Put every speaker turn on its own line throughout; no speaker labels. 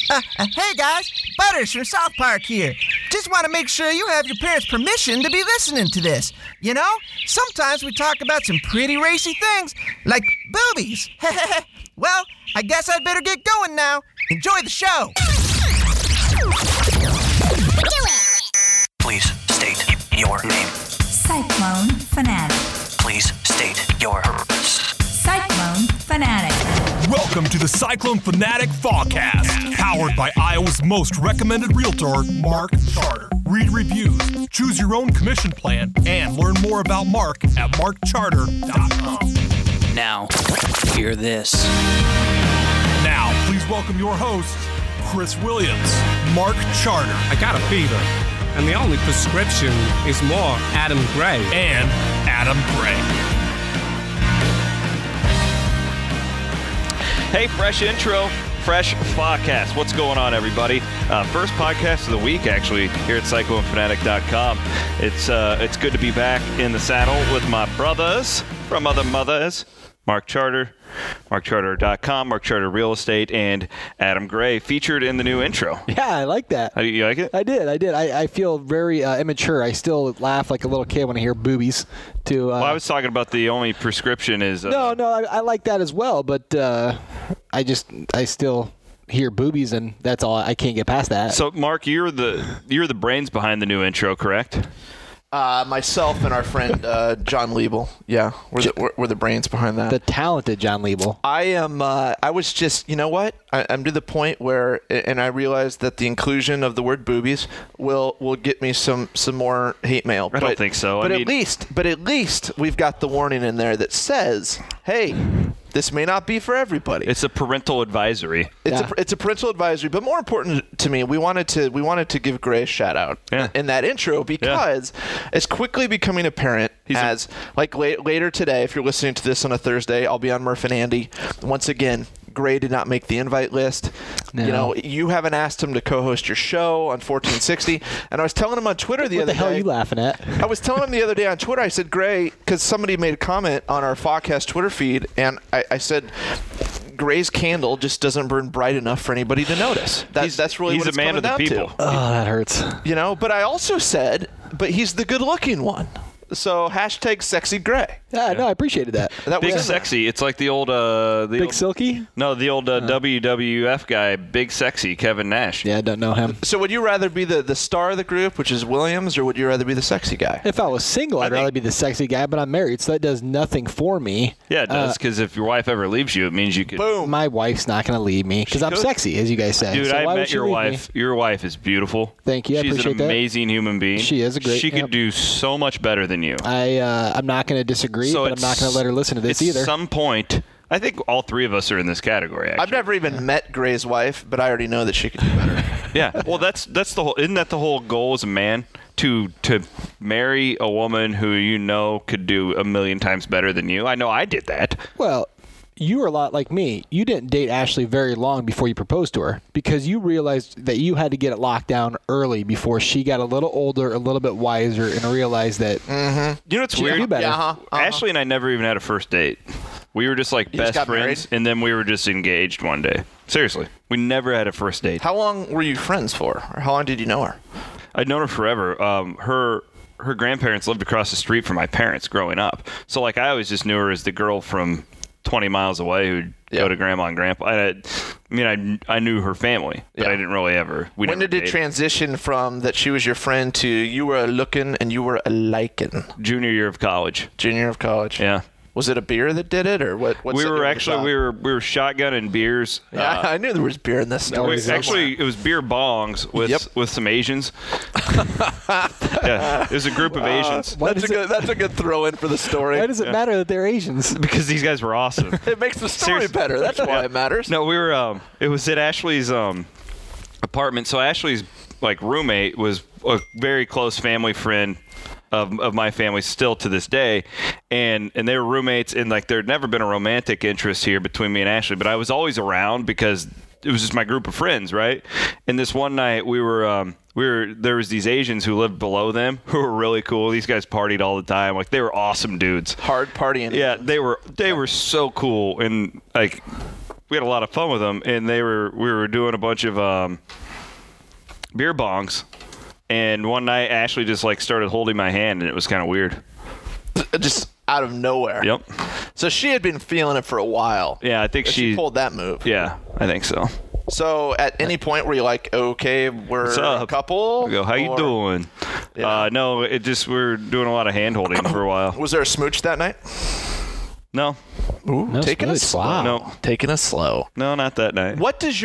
Hey guys, Butters from South Park here. Just want to make sure you have your parents' permission to be listening to this. You know, sometimes we talk about some pretty racy things, like boobies. Well, I guess I'd better get going now. Enjoy the show.
Please state your name.
Cyclone Fanatic.
Please state your purpose.
Cyclone Fanatic.
Welcome to the Cyclone Fanatic Fawcast, powered by Iowa's most recommended realtor, Mark Charter. Read reviews, choose your own commission plan, and learn more about Mark at markcharter.com.
Now, hear this.
Now, please welcome your hosts, Chris Williams, Mark Charter,
I got a fever, and the only prescription is more Adam Gray.
and Adam Gray.
Hey, fresh intro, fresh podcast. What's going on, everybody? First podcast of the week, actually, here at CycloneFanatic.com. It's good to be back in the saddle with my brothers from other mothers, Mark Charter, MarkCharter.com, Mark Charter Real Estate, and Adam Gray, featured in the new intro.
Yeah, I like that.
You like it?
I did. I feel very immature. I still laugh like a little kid when I hear boobies.
Well, I was talking about the only prescription is...
No, I like that as well, but I still hear boobies, and that's all. I can't get past that.
So, Mark, you're the brains behind the new intro, correct?
Myself and our friend John Liebel. Yeah, we're the brains behind that.
The talented John Liebel.
I am. I was just, you know what? I'm to the point where, and I realized that the inclusion of the word boobies will get me some more hate mail.
I don't think so.
But at least we've got the warning in there that says, hey, this may not be for everybody.
It's a parental advisory.
It's a parental advisory, but more important to me, we wanted to give Gray a shout out in that intro because it's quickly becoming apparent later today. If you're listening to this on a Thursday, I'll be on Murph and Andy once again. Gray did not make the invite list.
No.
You know, you haven't asked him to co-host your show on 1460. And I was telling him on Twitter the other day.
What the hell are you laughing at?
I was telling him the other day on Twitter, I said, Gray, because somebody made a comment on our Fawcast Twitter feed, and I said, Gray's candle just doesn't burn bright enough for anybody to notice. That's really what it's coming down to.
He's a man of the people.
Oh, that hurts.
You know, but I also said, but he's the good-looking one. So hashtag sexy Gray.
Yeah, no, I appreciated that.
Big Sexy. It's like the old
Big Silky?
No, the old WWF guy, Big Sexy, Kevin Nash.
Yeah, I don't know him.
So would you rather be the star of the group, which is Williams, or would you rather be the sexy guy?
If I was single, I'd rather be the sexy guy, but I'm married, so that does nothing for me.
Yeah, it does, because if your wife ever leaves you, it means you could...
Boom.
My wife's not going to leave me because I'm sexy, as you guys say.
Dude,
so
I
why would
met
she
your
leave
wife.
me?
Your wife is beautiful.
Thank you. I appreciate that.
She's an amazing human being.
She is a great...
She could do so much better than you.
I'm not going to disagree, but I'm not going to let her listen to this either.
At some point, I think all three of us are in this category, actually.
I've never even met Gray's wife, but I already know that she could do better.
Yeah. Well, that's the whole... Isn't that the whole goal as a man? To marry a woman who you know could do a million times better than you? I know I did that.
Well... You were a lot like me. You didn't date Ashley very long before you proposed to her because you realized that you had to get it locked down early before she got a little older, a little bit wiser, and realized that
You know what's
she could
weird?
do better.
Ashley and I never even had a first date. We were just like
You just
best
got
friends,
married?
and then we were just engaged one day. Seriously. We never had a first date.
How long were you friends for? Or how long did you know her?
I'd known her forever. Her grandparents lived across the street from my parents growing up. So, like, I always just knew her as the girl from 20 miles away who'd go to grandma and grandpa. I knew her family, but I didn't really ever.
When did it transition from that she was your friend to you were a looking and you were a liking?
Junior year of college.
Junior year of college.
Yeah.
Was it a beer that did it, or what?
We were shotgunning beers.
Yeah, I knew there was beer in this story.
Actually, it was beer bongs with some Asians. Yeah, it was a group of Asians.
That's a good throw in for the story.
Why does it matter that they're Asians?
Because these guys were awesome.
It makes the story better. That's why it matters.
No, we were. It was at Ashley's apartment. So Ashley's roommate was a very close family friend of my family still to this day, and they were roommates, and there'd never been a romantic interest here between me and Ashley, but I was always around because it was just my group of friends, right? And this one night there was these Asians who lived below them who were really cool. These guys partied all the time. They were awesome dudes.
Hard partying.
Yeah, they were so cool, and we had a lot of fun with them, and we were doing a bunch of beer bongs, and one night Ashley just like started holding my hand, and it was kind of weird.
Just out of nowhere.
Yep.
So she had been feeling it for a while.
Yeah, I think
she pulled that move.
Yeah, I think so.
So at any point were you like, okay, we're a couple?
I go, how you doing? Yeah. No, we're doing a lot of hand holding for a while.
Was there a smooch that night?
No.
Ooh, no taking it slow.
Wow.
No,
taking it slow.
No, not that night.
What do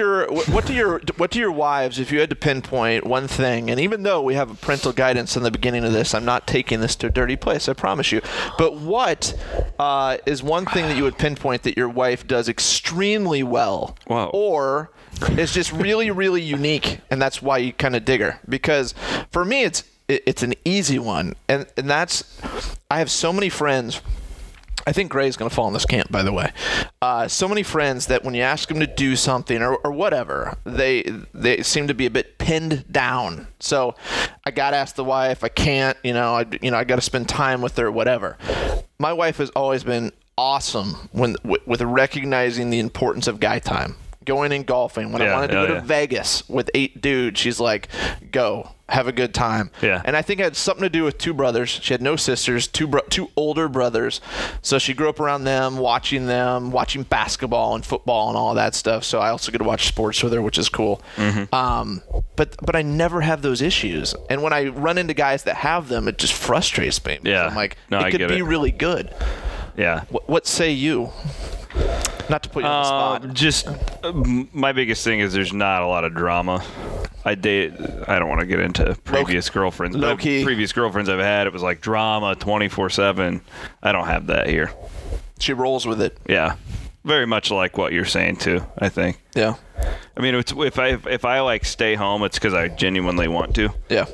your wives, if you had to pinpoint one thing, and even though we have parental guidance in the beginning of this, I'm not taking this to a dirty place, I promise you. But what is one thing that you would pinpoint that your wife does extremely well?
Wow.
Or is just really, really unique, and that's why you kind of dig her? Because for me, it's an easy one, and that's I have so many friends. I think Gray's going to fall in this camp, by the way. So many friends that when you ask them to do something or whatever, they seem to be a bit pinned down. So I got to ask the wife. I can't. I got to spend time with her. Whatever. My wife has always been awesome with recognizing the importance of guy time. Going and golfing. When I wanted to go to Vegas with 8 dudes, she's like, go. Have a good time.
Yeah.
And I think it had something to do with 2 brothers. She had no sisters, 2 older brothers. So she grew up around them, watching basketball and football and all that stuff. So I also get to watch sports with her, which is cool. Mm-hmm. But I never have those issues. And when I run into guys that have them, it just frustrates me.
Yeah.
I'm like,
I
could be really good.
Yeah.
What say you? Not to put you on the spot.
Just my biggest thing is there's not a lot of drama. I don't want to get into previous girlfriends. But previous girlfriends I've had, it was like drama 24/7. I don't have that here.
She rolls with it.
Yeah. Very much like what you're saying too, I think.
Yeah.
I mean, if I like stay home, it's because I genuinely want to.
Yeah.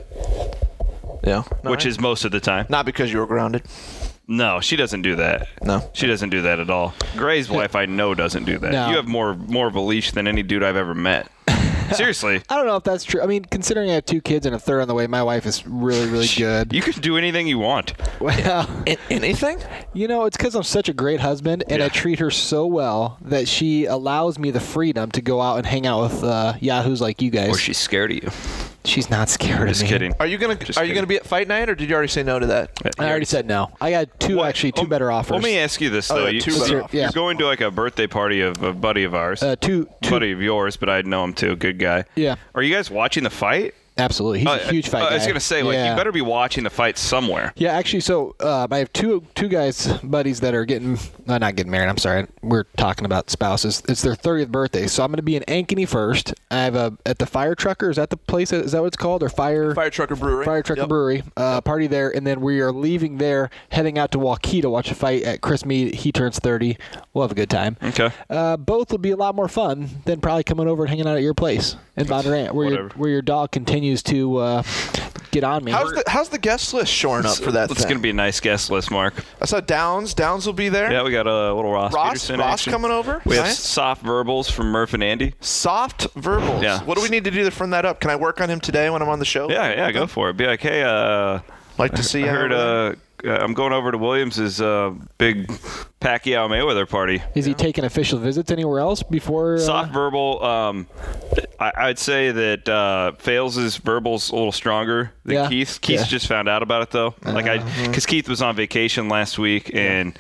Yeah.
Which is most of the time.
Not because you were grounded.
No, she doesn't do that.
No.
She doesn't do that at all. Gray's wife, I know, doesn't do that.
No.
You have more of a leash than any dude I've ever met. Seriously.
I don't know if that's true. I mean, considering I have 2 kids and a third on the way, my wife is really, really good.
You can do anything you want.
Well,
anything?
It's because I'm such a great husband, and I treat her so well that she allows me the freedom to go out and hang out with yahoos like you guys.
Or she's scared of you.
She's not scared of me.
Just kidding.
Are you gonna be at fight night, or did you already say no to that?
I already said no. I got 2 better offers.
Let me ask you this though. You're going to like a birthday party of a buddy of ours. Buddy of yours, but I know him too. Good guy.
Yeah.
Are you guys watching the fight?
Absolutely. He's a huge fight guy.
I was going to say, you better be watching the fight somewhere.
Yeah, actually, so I have two guys, buddies, that are not getting married. I'm sorry. We're talking about spouses. It's their 30th birthday. So I'm going to be in Ankeny first. I have at the Fire Trucker. Is that the place? Is that what it's called? Or Fire
Trucker Brewery.
Fire Trucker Brewery. Party there. And then we are leaving there, heading out to Waukee to watch a fight at Chris Mead. He turns 30. We'll have a good time.
Okay.
Both will be a lot more fun than probably coming over and hanging out at your place in Bondurant, where your dog continues to get on me.
How's the guest list shoring up for that?
It's going to be a nice guest list, Mark.
I saw Downs. Downs will be there.
Yeah, we got a little Ross Peterson.
Ross coming over.
We have Soft Verbals from Murph and Andy.
Soft Verbals.
Yeah.
What do we need to do to front that up? Can I work on him today when I'm on the show?
Yeah, go for it. Be like, hey,
like to see you.
I heard I'm going over to Williams' big Pacquiao-Mayweather party.
Is he taking official visits anywhere else before?
Soft Verbal, I'd say that Fails' Verbal's a little stronger than Keith's. Keith's just found out about it, though. Because Keith was on vacation last week, and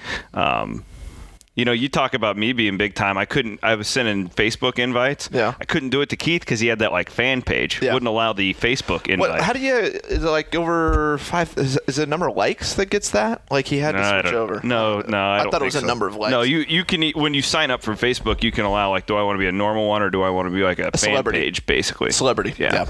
you talk about me being big time. I was sending Facebook invites.
Yeah.
I couldn't do it to Keith because he had that fan page.
Yeah.
Wouldn't allow the Facebook invite.
How do you? Is it over 5? Is it a number of likes that gets that? He had to switch over.
No, I
thought it was a number of likes.
No, you can when you sign up for Facebook, you can allow do I want to be a normal one or do I want to be a fan
celebrity
page basically?
Celebrity. Yeah.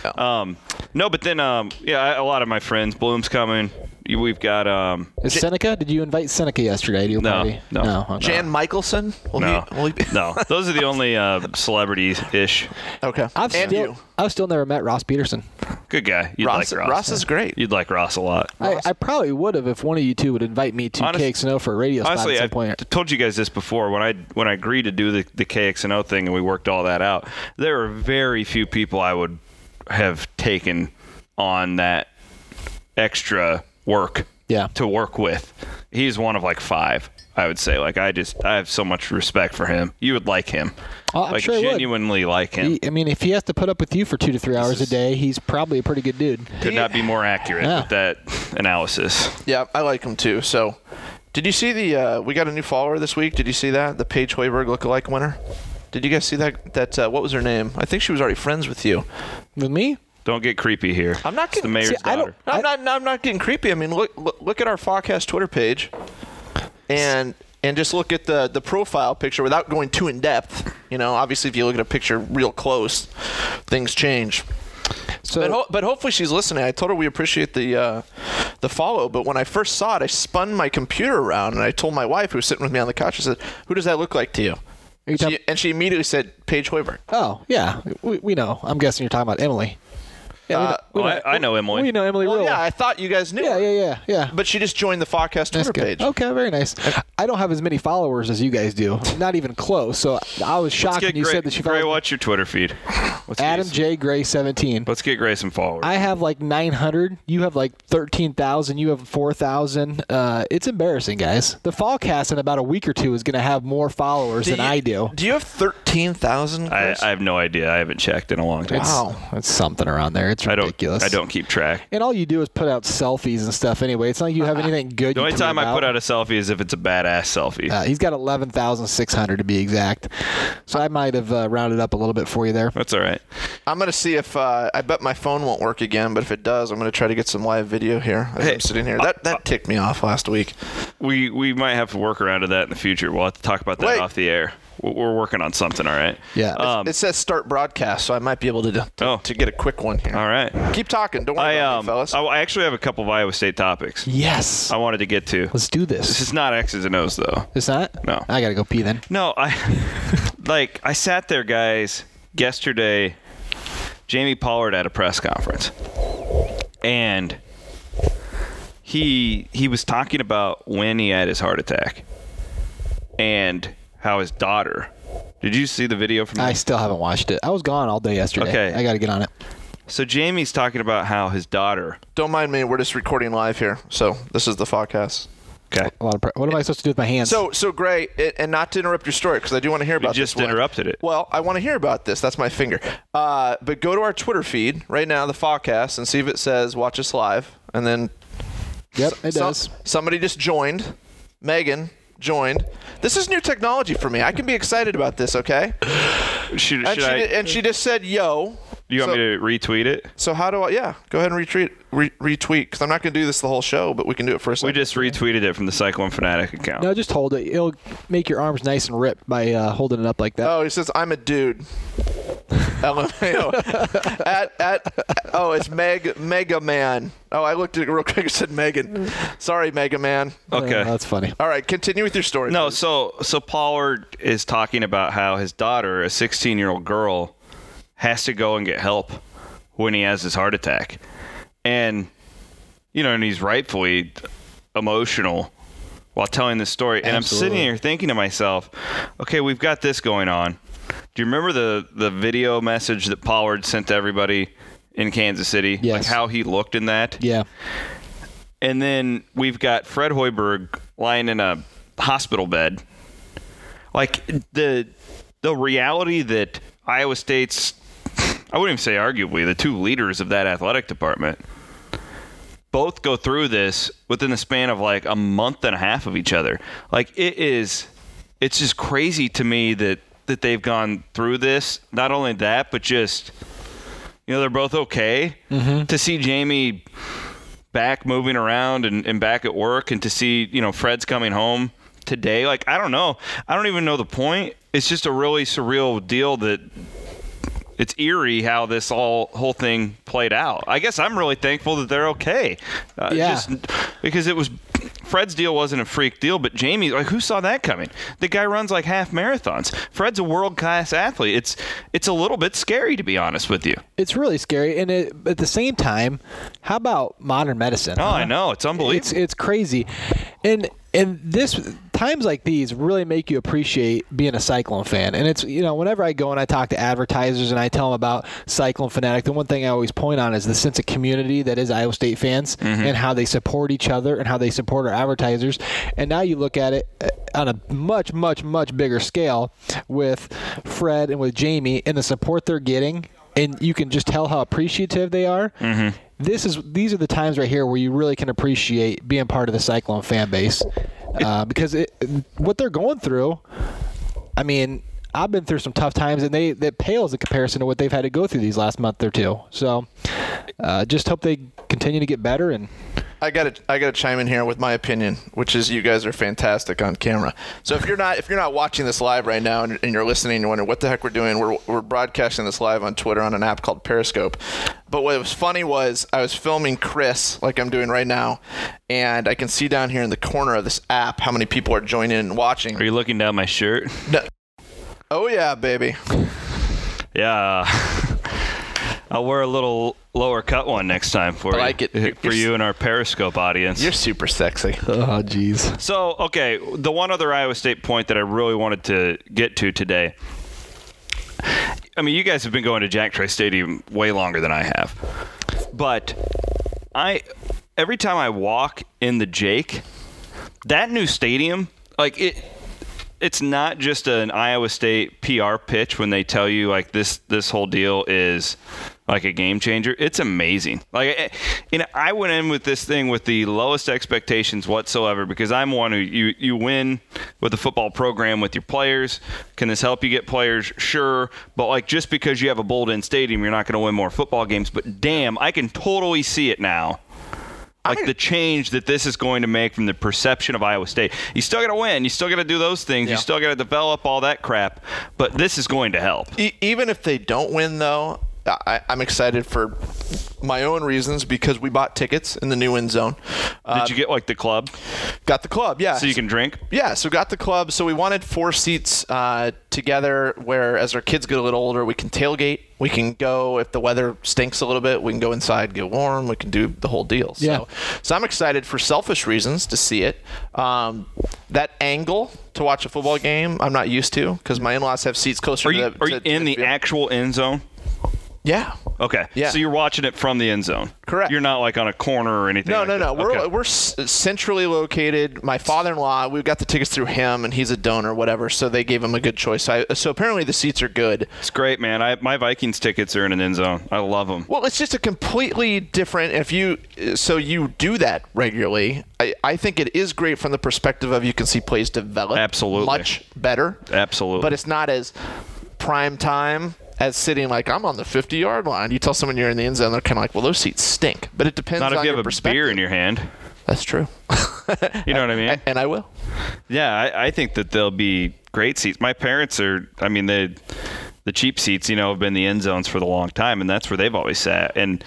No, but then a lot of my friends. Bloom's coming. We've got
Is Seneca? Did you invite Seneca yesterday to your party?
No.
Okay.
Jan Michelson?
No. Those are the only celebrities-ish.
Okay.
I've still never met Ross Peterson.
Good guy. You'd like Ross.
Ross is great.
You'd like Ross a lot.
I probably would have if one of you two would invite me to KXNO for a radio spot at some point.
I told you guys this before. When I agreed to do the KXNO thing and we worked all that out, there were very few people I would have taken on that extra work to work with. He's one of 5. I would say. Like, I have so much respect for him. You would like him.
I'm
like,
sure
genuinely like him.
If he has to put up with you for 2 to 3 hours a day, he's probably a pretty good dude.
Could not be more accurate with that analysis.
Yeah, I like him too. So, did you see we got a new follower this week? Did you see that? The Paige Hoiberg lookalike winner? Did you guys see that? What was her name? I think she was already friends with you.
With me?
Don't get creepy here.
I'm not getting
the mayor's daughter.
I'm not getting creepy. I mean, look at our Fawcast Twitter page, and just look at the profile picture without going too in depth. Obviously, if you look at a picture real close, things change. So, but hopefully she's listening. I told her we appreciate the follow. But when I first saw it, I spun my computer around and I told my wife, who was sitting with me on the couch, I said, "Who does that look like to you?" She immediately said, "Paige Hoiberg."
Oh yeah, we know. I'm guessing you're talking about Emily. Yeah,
I know Emily.
We know Emily real well.
Yeah, I thought you guys knew.
Yeah.
But she just joined the Fawcast Twitter page.
Okay, very nice. I don't have as many followers as you guys do. Not even close. So I was shocked when you said that she followed.
Gray, what's your Twitter feed?
Adam J. Gray 17.
Let's get Gray some followers.
I have like 900. You have like 13,000. You have 4,000. It's embarrassing, guys. The Fallcast in about a week or two is going to have more followers than I do.
Do you have 13,000?
I have no idea. I haven't checked in a long time.
Wow, it's something around there. It's ridiculous.
I don't keep track.
And all you do is put out selfies and stuff anyway. It's not like you have anything good.
The only time I put out a selfie is if it's a badass selfie.
He's got 11,600 to be exact. So I might have rounded up a little bit for you there.
That's all right.
I'm going to see if I bet my phone won't work again, but if it does, I'm going to try to get some live video here. I'm sitting here. That ticked me off last week.
We might have to work around to that in the future. We'll have to talk about that off the air. We're working on something, all right?
Yeah.
It says start broadcast, so I might be able to get a quick one here.
All right.
Keep talking. Don't worry about me, fellas.
I actually have a couple of Iowa State topics.
Yes.
I wanted to get to.
Let's do this.
This is not X's and O's, though.
It's not?
No.
I got to go pee then.
No, I sat there, guys, yesterday. Jamie Pollard at a press conference. And he was talking about when he had his heart attack. And how his daughter. Did you see the video from
I still haven't watched it. I was gone all day yesterday.
Okay.
I got to get on it.
So Jamie's talking about how his daughter.
Don't mind me. We're just recording live here. So this is the podcast.
Okay.
What am I supposed to do with my hands?
So Gray, and not to interrupt your story because I do want to hear about this.
You just interrupted it.
Well, I want to hear about this. That's my finger. But go to our Twitter feed right now, the Fawcast, and see if it says watch us live. And then.
Yep, it does.
Somebody just joined. Megan joined. This is new technology for me. I can be excited about this, okay?
Should
and she just said, yo.
You want me to retweet it?
So how do I? Yeah, go ahead and retweet because I'm not going to do this the whole show, but we can do it for a second.
We just retweeted it from the Cyclone Fanatic account.
No, just hold it. It'll make your arms nice and ripped by holding it up like that.
Oh, he says, I'm a dude. LMAO. It's Mega Man. Oh, I looked at it real quick and said Megan. Sorry, Mega Man.
Okay.
That's funny.
All right, continue with your story.
No,
please.
so Pollard is talking about how his daughter, a 16-year-old girl, has to go and get help when he has his heart attack. And, and he's rightfully emotional while telling this story. And
Absolutely.
I'm sitting here thinking to myself, okay, we've got this going on. Do you remember the video message that Pollard sent to everybody in Kansas City?
Yes.
Like how he looked in that?
Yeah.
And then we've got Fred Hoiberg lying in a hospital bed. Like the reality that Iowa State's, I wouldn't even say arguably, the two leaders of that athletic department both go through this within the span of like a month and a half of each other. Like it's just crazy to me that they've gone through this. Not only that, but just, they're both okay. Mm-hmm. To see Jamie back moving around and back at work, and to see, Fred's coming home today. Like, I don't know. I don't even know the point. It's just a really surreal deal that it's eerie how this whole thing played out. I guess I'm really thankful that they're okay. Just because Fred's deal wasn't a freak deal, but Jamie, like, who saw that coming? The guy runs like half marathons. Fred's a world-class athlete. It's a little bit scary, to be honest with you.
It's really scary. And at the same time, how about modern medicine?
Oh, I know. It's unbelievable.
It's crazy. And And times like these really make you appreciate being a Cyclone fan. And it's, whenever I go and I talk to advertisers and I tell them about Cyclone Fanatic, the one thing I always point on is the sense of community that is Iowa State fans and how they support each other and how they support our advertisers. And now you look at it on a much, much, much bigger scale with Fred and with Jamie and the support they're getting. And you can just tell how appreciative they are. Mm-hmm. These are the times right here where you really can appreciate being part of the Cyclone fan base, because what they're going through. I mean, I've been through some tough times, and that pales in comparison to what they've had to go through these last month or two. So, just hope they continue to get better. And
I gotta chime in here with my opinion, which is you guys are fantastic on camera. So if you're not watching this live right now and you're listening and you're wondering what the heck we're doing, we're broadcasting this live on Twitter on an app called Periscope. But what was funny was I was filming Chris like I'm doing right now, and I can see down here in the corner of this app how many people are joining and watching.
Are you looking down my shirt?
No. Oh yeah, baby.
Yeah. I'll wear a little lower cut one next time for you and our Periscope audience.
You're super sexy.
Oh, jeez.
So, okay, the one other Iowa State point that I really wanted to get to today. I mean, you guys have been going to Jack Trice Stadium way longer than I have. But every time I walk in the Jake, that new stadium, like it's not just an Iowa State PR pitch when they tell you like this whole deal is like a game changer. It's amazing. Like, I went in with this thing with the lowest expectations whatsoever because I'm one who you win with the football program with your players. Can this help you get players? Sure. But like just because you have a bowled-in stadium, you're not going to win more football games. But damn, I can totally see it now. Like the change that this is going to make from the perception of Iowa State. You still got to win. You still got to do those things. Yeah. You still got to develop all that crap. But this is going to help.
Even if they don't win, though, I'm excited for my own reasons because we bought tickets in the new end zone.
Did you get like the club?
Got the club, yeah.
So you can drink?
Yeah, so got the club. So we wanted 4 seats together where as our kids get a little older, we can tailgate. We can go, if the weather stinks a little bit, we can go inside, get warm. We can do the whole deal.
Yeah.
So I'm excited for selfish reasons to see it. That angle to watch a football game, I'm not used to because my in-laws have seats closer to the...
Are you in the actual end zone?
Yeah.
Okay.
Yeah.
So you're watching it from the end zone.
Correct.
You're not like on a corner or anything.
No.
Okay.
We're centrally located. My father-in-law, we got the tickets through him, and he's a donor, whatever. So they gave him a good choice. So apparently the seats are good.
It's great, man. My Vikings tickets are in an end zone. I love them.
Well, it's just a completely different. If you do that regularly, I think it is great from the perspective of you can see plays develop.
Absolutely.
Much better.
Absolutely.
But it's not as prime time as sitting like I'm on the 50-yard line. You tell someone you're in the end zone, they're kind of like, well, those seats stink. But it depends on your perspective. Not if you have a beer
in your hand.
That's true.
You know what I mean?
And I will.
Yeah, I think that they'll be great seats. My parents are, I mean, the cheap seats, have been the end zones for the long time, and that's where they've always sat. And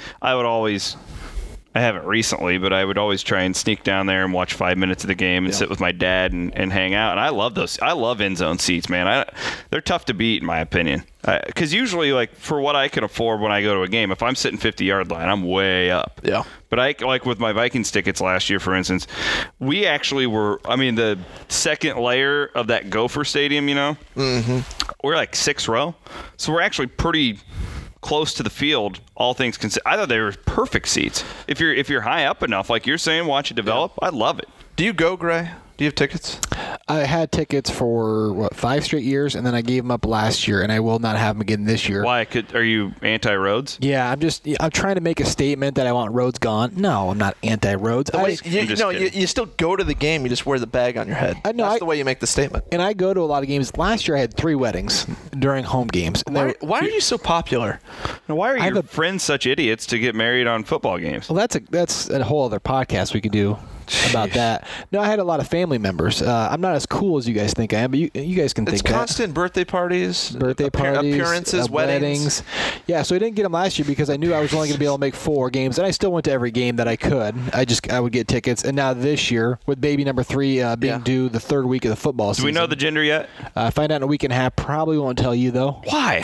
I haven't recently, but I would always try and sneak down there and watch 5 minutes of the game and sit with my dad and hang out. And I love those. I love end zone seats, man. They're tough to beat, in my opinion. Because usually, like, for what I can afford when I go to a game, if I'm sitting 50-yard line, I'm way up.
Yeah.
But like with my Vikings tickets last year, for instance, we actually were, the second layer of that Gopher Stadium,
Mm-hmm.
We're like 6th row. So we're actually pretty close to the field, all things considered. I thought they were perfect seats. If you're high up enough, like you're saying, watch it develop, I love it.
Do you go, Gray? Do you have tickets?
I had tickets for 5 straight years, and then I gave them up last year, and I will not have them again this year.
Why? Are you anti-Rhodes?
Yeah, I'm trying to make a statement that I want Rhodes gone. No, I'm not anti-Rhodes.
You still go to the game. You just wear the bag on your head. That's the way you make the statement.
And I go to a lot of games. Last year I had 3 weddings during home games.
Why are you so popular?
Why are your friends such idiots to get married on football games?
Well, that's a whole other podcast we could do about that. No, I had a lot of family members. I'm not as cool as you guys think I am, but you guys can think that.
It's constant birthday parties,
appearances,
weddings.
Yeah, so I didn't get them last year because I knew I was only going to be able to make 4 games, and I still went to every game that I could. I would get tickets, and now this year, with baby number 3 being due the 3rd week of the football season.
Do we know the gender yet?
Find out in a week and a half. Probably won't tell you, though.
Why?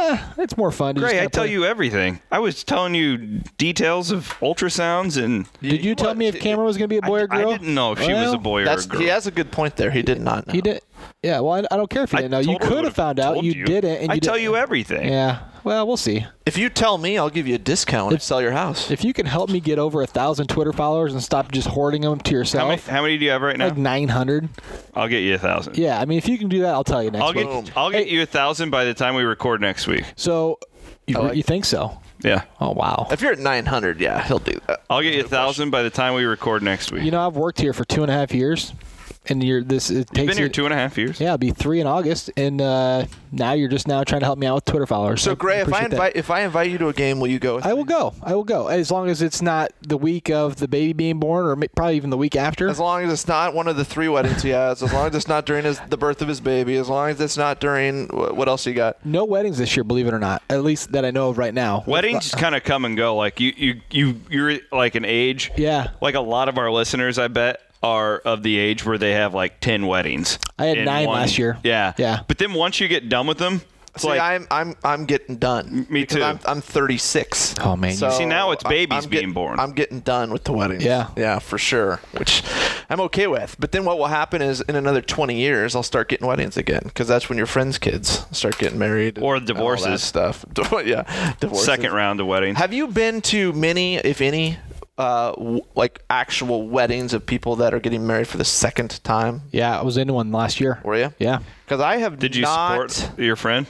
It's more fun. To
Gray,
just
I tell you everything. I was telling you details of ultrasounds and.
Did you tell me if Cameron was going to be a boy or girl?
I didn't know if she was a boy or a girl.
He has a good point there. He did not know.
He did. Yeah, well, I don't care if you didn't know. You could have found out. You didn't. And
I tell you everything.
Yeah. Well, we'll see.
If you tell me, I'll give you a discount to sell your house.
If you can help me get over 1,000 Twitter followers and stop just hoarding them to yourself.
How many do you have right now?
Like 900.
I'll get you 1,000.
Yeah, I mean, if you can do that, I'll tell you next week.
I'll get you 1,000 by the time we record next week.
So, you think so?
Yeah.
Oh, wow.
If you're at 900, yeah, he'll do that.
I'll get you 1,000 by the time we record next week.
You know, I've worked here for 2.5 years. And
You've been here 2.5 years?
Yeah, it'll be 3 in August. And now you're just now trying to help me out with Twitter followers.
So, Gray, if I invite you to a game, will you go with me?
I will go. As long as it's not the week of the baby being born or probably even the week after.
As long as it's not one of the 3 weddings he has. As long as it's not during the birth of his baby. As long as it's not during what else you got?
No weddings this year, believe it or not. At least that I know of right now.
Weddings kind of come and go. Like you're like an age.
Yeah.
Like a lot of our listeners, I bet, are of the age where they have like 10 weddings.
I had 9 last year.
Yeah.
Yeah.
But then once you get done with them, it's
I'm getting done.
Me too.
I'm 36.
Oh man.
So
see, now it's babies being born.
I'm getting done with the weddings.
Yeah.
Yeah, for sure. Which I'm okay with. But then what will happen is in another 20 years, I'll start getting weddings again because that's when your friends' kids start getting married
or divorces.
All that stuff. Yeah. Divorces.
Second round of weddings.
Have you been to many, if any, like actual weddings of people that are getting married for the second time?
Yeah, I was in one last year.
Were you?
Yeah.
Because I have.
Did you support your friend?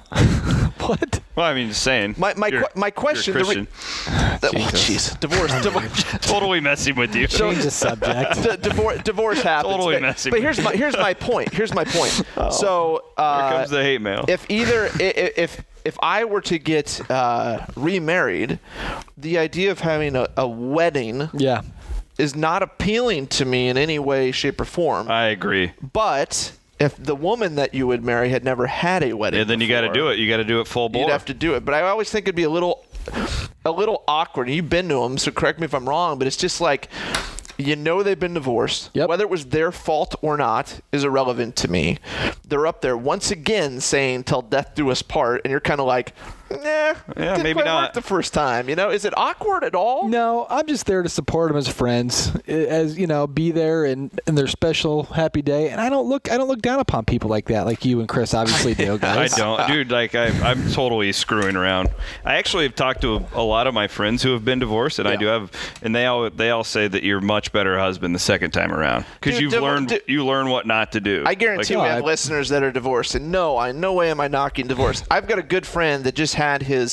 What?
Well, I mean, just saying.
My question.
You're Christian.
Jeez. Divorce.
Totally messing with you.
Change the subject.
Divorce happens.
Totally messing.
But here's my point.
Oh,
So
here comes the hate mail.
If I were to get remarried, the idea of having a wedding is not appealing to me in any way, shape, or form.
I agree.
But if the woman that you would marry had never had a wedding,
then you got to do it. You got to do it full bore.
You'd have to do it. But I always think it'd be a little awkward. And you've been to them, so correct me if I'm wrong. But it's just like, they've been divorced.
Yep.
Whether it was their fault or not is irrelevant to me. They're up there once again saying "till death do us part," and you're kind of like, didn't
maybe
quite
not
work the first time. Is it awkward at all?
No, I'm just there to support them as friends, as be there in their special happy day. And I don't look down upon people like that, like you and Chris obviously do, guys.
I don't, dude. Like I'm totally screwing around. I actually have talked to a lot of my friends who have been divorced, and I do have, and they all say that you're a much better husband the second time around because you learn what not to do.
I guarantee we have listeners that are divorced, and no way am I knocking divorce. I've got a good friend that just had his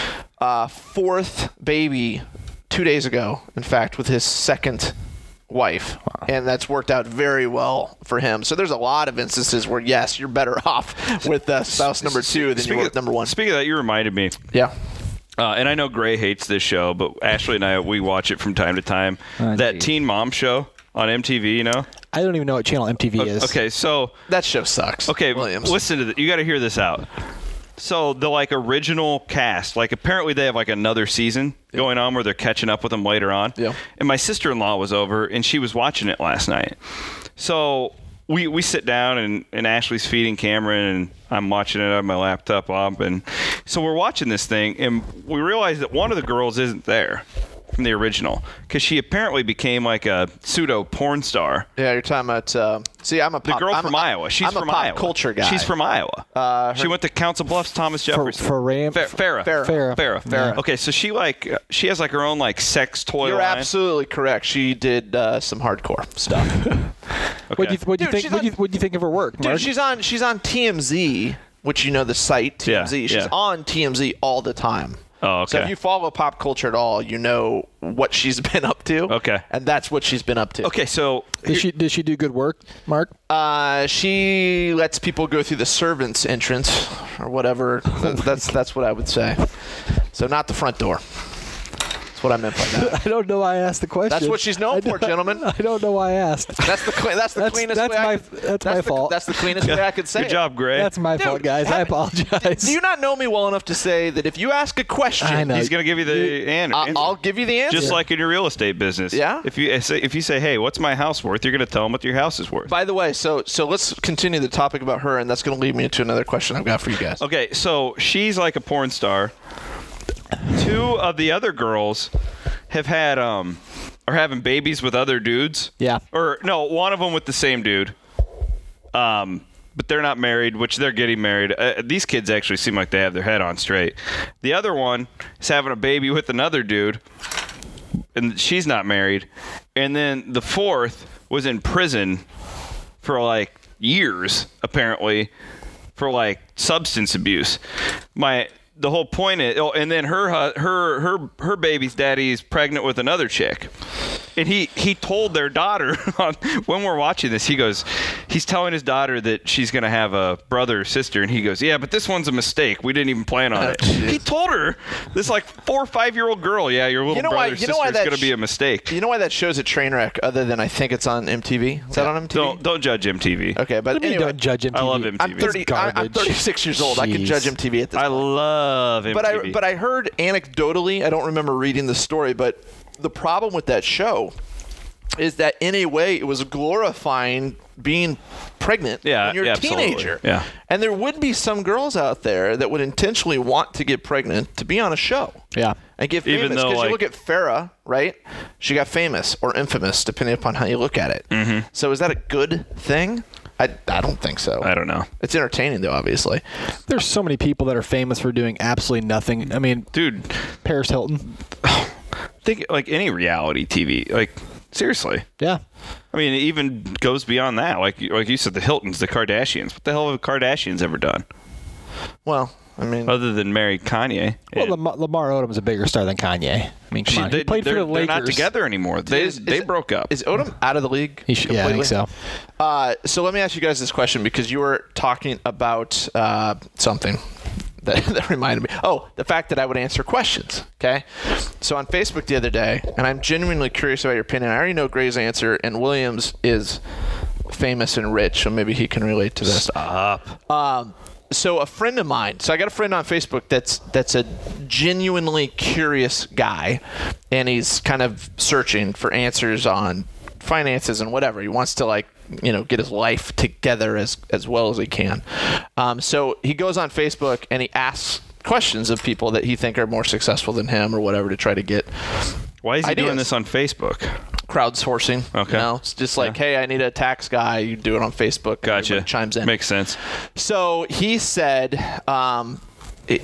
4th baby 2 days ago, in fact, with his second wife. Wow. And that's worked out very well for him. So there's a lot of instances where, yes, you're better off with spouse number 2 than you were with number 1.
Speaking of that, you reminded me.
Yeah.
And I know Gray hates this show, but Ashley and I, we watch it from time to time. That Teen Mom show on MTV,
I don't even know what channel MTV is.
Okay, so
that show sucks.
Okay,
Williams.
Listen to this. You got to hear this out. So the original cast, apparently they have another season going on where they're catching up with them later on.
Yeah.
And my sister-in-law was over and she was watching it last night. So we sit down and Ashley's feeding Cameron and I'm watching it on my laptop up, and so we're watching this thing and we realize that one of the girls isn't there from the original because she apparently became a pseudo porn star.
Yeah, you're talking about.
The girl from Iowa. She's from Iowa.
Culture guy.
She's from Iowa. She went to Council Bluffs. Thomas Jefferson. Farrah. Okay, so she has her own sex toy
You're
line.
absolutely correct. She did some hardcore stuff.
What
Okay.
do you think of her work, Mark?
Dude, she's on TMZ, which the site TMZ. She's on TMZ all the time.
Oh, okay.
So if you follow pop culture at all, you know what she's been up to.
Okay.
And that's what she's been up to.
Okay, so
does she do good work, Mark?
She lets people go through the servants' entrance or whatever. That's what I would say. So not the front door. That's what I meant by that.
I don't know why I asked the question.
That's what she's known for, gentlemen.
I don't know why I asked.
That's the cleanest way.
That's my fault.
That's the cleanest way I could say
Good job, Gray.
That's my fault, guys. I apologize.
Do you not know me well enough to say that if you ask a question,
I know.
He's going to give you the answer.
I'll give you the answer.
Just like in your real estate business.
Yeah.
If you say, hey, what's my house worth? You're going to tell them what your house is worth.
By the way, so let's continue the topic about her, and that's going to lead me into another question I've got for you guys.
Okay, so she's like a porn star. Two of the other girls have had are having babies with other dudes.
Yeah.
Or no, one of them with the same dude. But they're not married, which they're getting married. These kids actually seem like they have their head on straight. The other one is having a baby with another dude, and she's not married. And then the fourth was in prison for like years, apparently, for like substance abuse. The whole point is, and then her baby's daddy is pregnant with another chick, and he told their daughter when we're watching this, he's telling his daughter that she's gonna have a brother or sister, and he goes, yeah, but this one's a mistake. We didn't even plan on it. He told her, this like 4 or 5 year old girl, yeah, your little brother or sister is gonna be a mistake.
You know why that show's a train wreck? Other than I think it's on MTV. Is that on MTV?
Don't judge MTV.
Okay, but anyway,
don't judge MTV.
I love MTV.
I'm 36 years old.
Jeez.
I can judge MTV at this point.
I love MTV.
But I heard anecdotally, I don't remember reading the story, but the problem with that show is that in a way it was glorifying being pregnant when you're a teenager.
Yeah.
And there would be some girls out there that would intentionally want to get pregnant to be on a show.
Yeah.
And get famous. Because you look at Farrah, right? She got famous or infamous, depending upon how you look at it.
Mm-hmm.
So is that a good thing? I don't think so.
I don't know.
It's entertaining, though, obviously.
There's so many people that are famous for doing absolutely nothing. I mean,
dude,
Paris Hilton.
Think like any reality TV. Like, seriously.
Yeah.
I mean, it even goes beyond that. Like you said, the Hiltons, the Kardashians. What the hell have the Kardashians ever done?
Well, I mean,
other than marry Kanye.
Well, Lamar Odom's a bigger star than Kanye. I mean, come on. He played for the Lakers.
They're not together anymore. They broke up.
Is Odom out of the league?
Yeah, I think so.
So let me ask you guys this question, because you were talking about something that reminded me. Oh, the fact that I would answer questions. Okay. So on Facebook the other day, and I'm genuinely curious about your opinion. I already know Gray's answer, and Williams is famous and rich, so maybe he can relate to this.
Stop.
So a friend of mine, so I got a friend on Facebook that's a genuinely curious guy, and he's kind of searching for answers on finances and whatever. He wants to get his life together as well as he can. So he goes on Facebook and he asks questions of people that he think are more successful than him or whatever to try to get
Why is he
ideas.
doing this on Facebook?
Crowdsourcing.
Okay.
It's just like, hey, I need a tax guy. You do it on Facebook.
Gotcha.
Everybody chimes in.
Makes sense.
So he said, the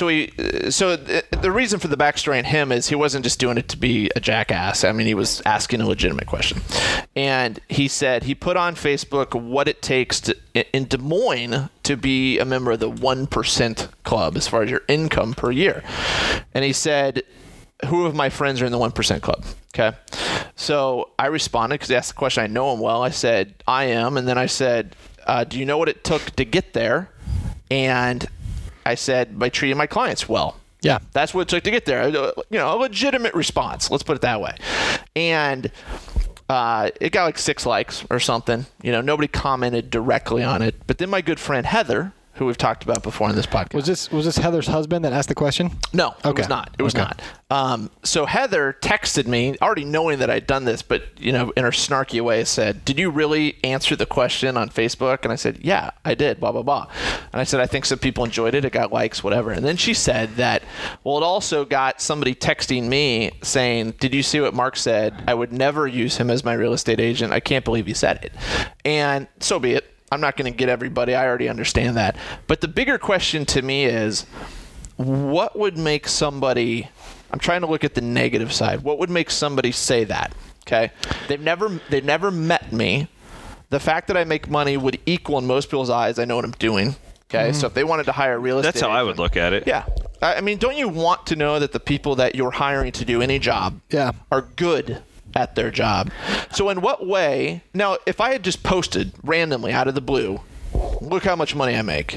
reason for the backstory on him is he wasn't just doing it to be a jackass. I mean, he was asking a legitimate question. And he said he put on Facebook what it takes in Des Moines to be a member of the 1% club as far as your income per year. And he said, who of my friends are in the 1% club? Okay. So I responded because he asked the question. I know him well. I said, I am. And then I said, do you know what it took to get there? And I said, by treating my clients well.
Yeah.
That's what it took to get there. A legitimate response. Let's put it that way. And it got like 6 likes or something. Nobody commented directly on it. But then my good friend Heather, who we've talked about before in this podcast.
Was this Heather's husband that asked the question?
No, it was not. It was not. So Heather texted me, already knowing that I'd done this, but in her snarky way said, did you really answer the question on Facebook? And I said, yeah, I did, blah, blah, blah. And I said, I think some people enjoyed it. It got likes, whatever. And then she said that, well, it also got somebody texting me saying, did you see what Mark said? I would never use him as my real estate agent. I can't believe he said it. And so be it. I'm not going to get everybody. I already understand that. But the bigger question to me is, what would make somebody, I'm trying to look at the negative side, what would make somebody say that? Okay. They've never met me. The fact that I make money would equal in most people's eyes, I know what I'm doing. Okay. So if they wanted to hire a real estate
That's how I would look at it.
Yeah. I mean, don't you want to know that the people that you're hiring to do any job are good at their job? So in what way, now if I had just posted randomly out of the blue, look how much money I make,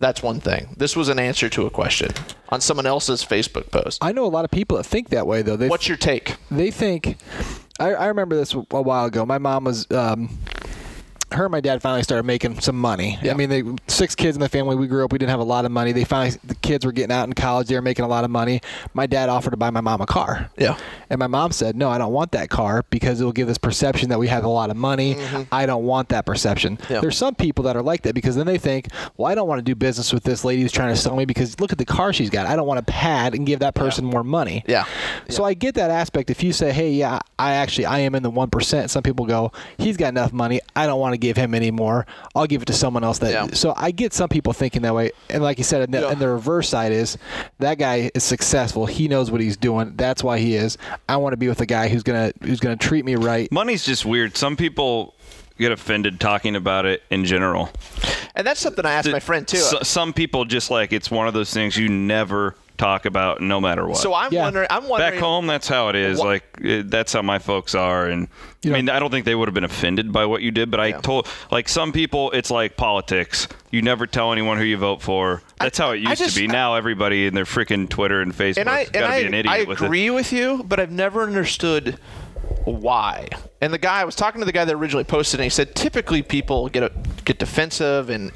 That's one thing. This was an answer to a question on someone else's Facebook post.
I know a lot of people that think that way, though.
What's your take?
They think... I remember this a while ago. My mom was... her and my dad finally started making some money.
Yeah.
I mean, 6 kids in the family. We grew up. We didn't have a lot of money. The kids were getting out in college. They were making a lot of money. My dad offered to buy my mom a car.
Yeah.
And my mom said, no, I don't want that car because it will give this perception that we have a lot of money. Mm-hmm. I don't want that perception. Yeah. There's some people that are like that because then they think, well, I don't want to do business with this lady who's trying to sell me because look at the car she's got. I don't want to pad and give that person more money.
Yeah.
So I get that aspect. If you say, hey, yeah, I am in the 1%. Some people go, he's got enough money. I don't want to give him any more. I'll give it to someone else. So I get some people thinking that way. And like you said, and the reverse side is that guy is successful. He knows what he's doing. That's why he is. I want to be with a guy who's gonna treat me right.
Money's just weird. Some people get offended talking about it in general.
And that's something I asked my friend too.
Some people just like it's one of those things you never talk about no matter what.
So I'm wondering
back home that's how it is. That's how my folks are. And I mean, I don't think they would have been offended by what you did, but I told some people it's like politics. You never tell anyone who you vote for. That's how it used to be. Now everybody in their freaking Twitter and Facebook got to be an idiot with it.
I agree with you, but I've never understood why. And I was talking to the guy that originally posted, and he said typically people get defensive and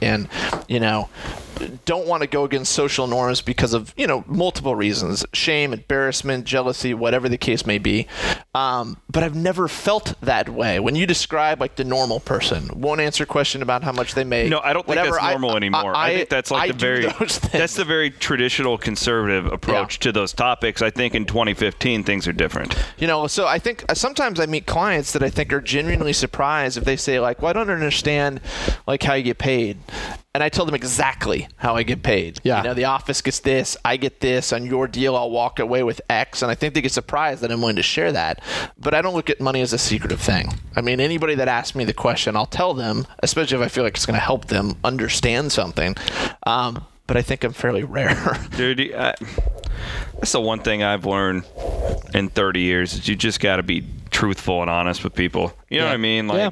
don't want to go against social norms because of multiple reasons: shame, embarrassment, jealousy, whatever the case may be. But I've never felt that way. When you describe like the normal person, won't answer a question about how much they make.
No, I don't think that's normal anymore. I think that's like that's the very traditional conservative approach to those topics. I think in 2015 things are different.
So I think sometimes I meet clients that I think are genuinely surprised if they say like, well, I don't understand like how you get paid. And I tell them exactly how I get paid.
Yeah.
The office gets this, I get this. On your deal, I'll walk away with X. And I think they get surprised that I'm willing to share that. But I don't look at money as a secretive thing. I mean, anybody that asks me the question, I'll tell them, especially if I feel like it's going to help them understand something. But I think I'm fairly rare.
Dude, that's the one thing I've learned in 30 years is you just got to be truthful and honest with people. You know what I mean? Like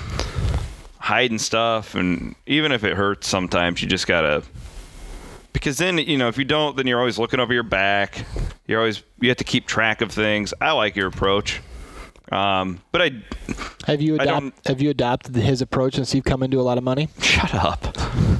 hiding stuff, and even if it hurts sometimes, you just got to, because then, if you don't, then you're always looking over your back. You have to keep track of things. I like your approach. But
have you adopted his approach since you've come into a lot of money?
Shut up.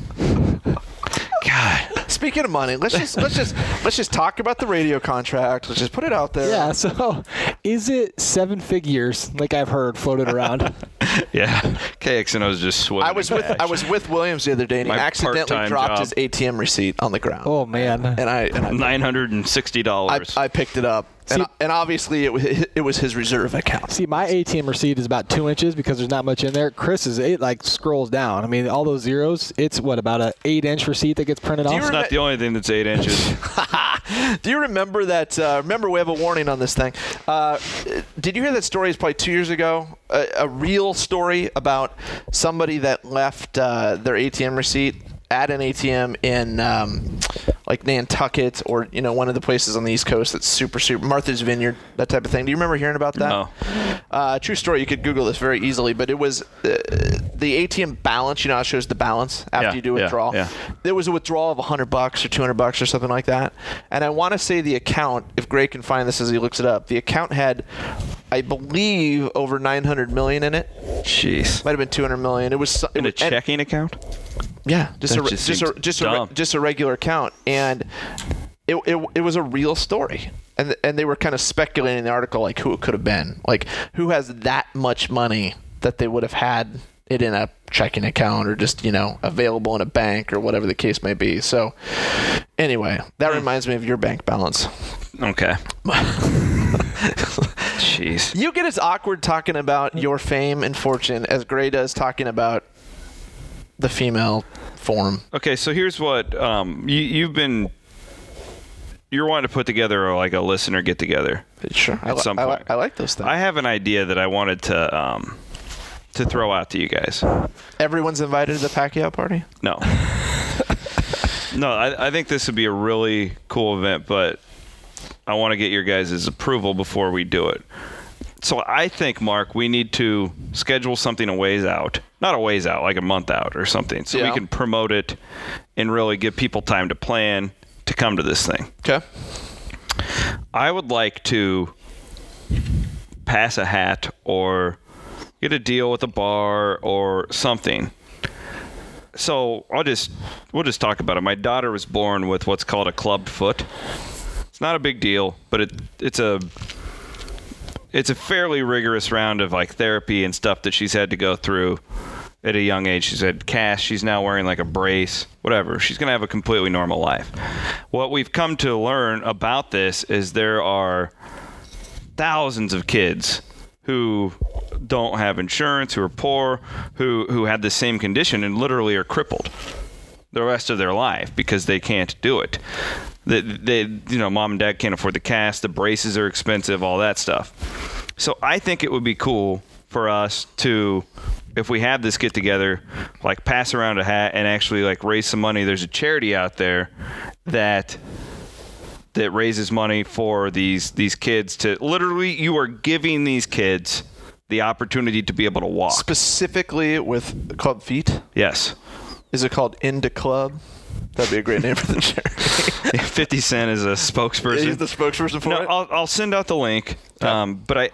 God. Speaking of money, let's just talk about the radio contract. Let's just put it out there.
Yeah. So, is it 7 figures like I've heard floated around?
Yeah. KXNO was just swimming.
I was with Williams the other day, and he accidentally dropped his ATM receipt on the ground.
Oh man!
And I
$960.
I picked it up. And obviously it was his reserve account.
See, my ATM receipt is about 2 inches because there's not much in there. Chris's, it like scrolls down. I mean, all those zeros, it's about an 8-inch receipt that gets printed off?
It's not the only thing that's 8 inches.
Do you remember that? Remember, we have a warning on this thing. Did you hear that story? It's probably 2 years ago. A real story about somebody that left their ATM receipt at an ATM in like Nantucket or one of the places on the East Coast that's super Martha's Vineyard, that type of thing. Do you remember hearing about that?
No.
True story. You could Google this very easily, but it was the ATM balance. How it shows the balance after you do a withdrawal.
Yeah.
There was a withdrawal of $100 or $200 or something like that, and I want to say the account, if Greg can find this as he looks it up, the account had, I believe, over $900 million in it.
Jeez.
Might have been $200 million. It was
in a checking account.
Yeah, just a regular account, and it was a real story, and they were kind of speculating in the article like who it could have been, like who has that much money that they would have had it in a checking account or just available in a bank or whatever the case may be. So anyway, that reminds me of your bank balance.
Okay. Jeez.
You get as awkward talking about your fame and fortune as Gray does talking about the female form.
Okay, so here's what you're wanting to put together like a listener get together.
Sure,
at some point.
I like those things.
I have an idea that I wanted to throw out to you guys.
Everyone's invited to the Pacquiao party?
No. No, I think this would be a really cool event, but I want to get your guys' approval before we do it. So I think, Mark, we need to schedule something a ways out. Not a ways out, like a month out or something. So we can promote it and really give people time to plan to come to this thing.
Okay.
I would like to pass a hat or get a deal with a bar or something. So we'll just talk about it. My daughter was born with what's called a clubbed foot. It's not a big deal, but it's a fairly rigorous round of like therapy and stuff that she's had to go through at a young age. She's had cast. She's now wearing like a brace, whatever. She's going to have a completely normal life. What we've come to learn about this is there are thousands of kids who don't have insurance, who are poor, who had the same condition and literally are crippled the rest of their life because they can't do it. They mom and dad can't afford the cast, the braces are expensive, all that stuff. So I think it would be cool for us to, if we have this get together, like pass around a hat and actually like raise some money. There's a charity out there that raises money for these kids to literally, you are giving these kids the opportunity to be able to walk.
Specifically with Club Feet?
Yes.
Is it called Into Club? That'd be a great name for the charity.
50 Cent is a spokesperson.
He's the spokesperson for it?
I'll send out the link.
Okay.
But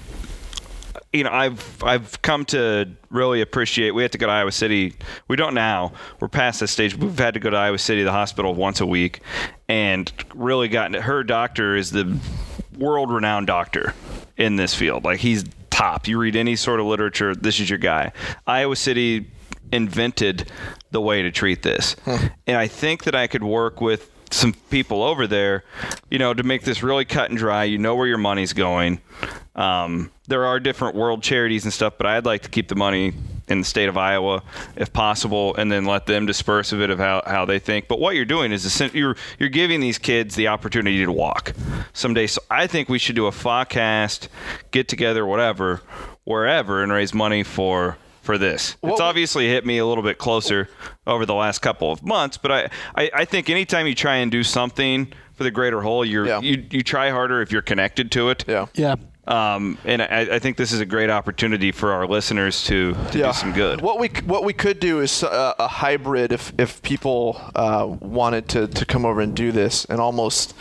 I've come to really appreciate. We had to go to Iowa City. We don't now. We're past this stage. We've had to go to Iowa City, the hospital, once a week, and really gotten it. Her doctor is the world-renowned doctor in this field. Like, he's top. You read any sort of literature, this is your guy. Iowa City invented the way to treat this. And I think that I could work with some people over there, to make this really cut and dry. You know where your money's going. There are different world charities and stuff, but I'd like to keep the money in the state of Iowa if possible, and then let them disperse a bit of how they think. But what you're doing is you're giving these kids the opportunity to walk someday. So I think we should do a podcast, get together, whatever, wherever, and raise money for this. It's obviously hit me a little bit closer over the last couple of months, but I think anytime you try and do something for the greater whole, you try harder if you're connected to it.
Yeah.
And I think this is a great opportunity for our listeners to do some good.
What we could do is a hybrid if people wanted to come over and do this, and almost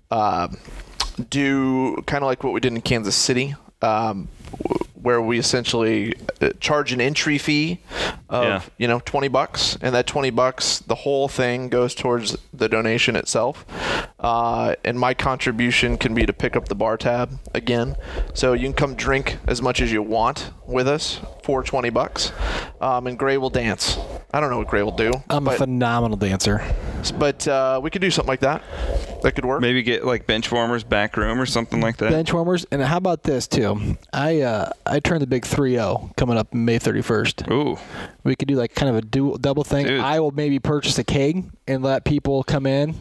do kind of like what we did in Kansas City, where we essentially charge an entry fee of $20, and that $20, the whole thing goes towards the donation itself. And my contribution can be to pick up the bar tab again, so you can come drink as much as you want with us for $20. And Gray will dance. I don't know what Gray will do.
I'm a phenomenal dancer.
But we could do something like that. That could work.
Maybe get like bench warmers back room or something like that.
Bench warmers. And how about this too? I turned the big 3-0 coming up May 31st.
Ooh.
We could do like kind of a double thing.
Dude.
I will maybe purchase a keg and let people come in.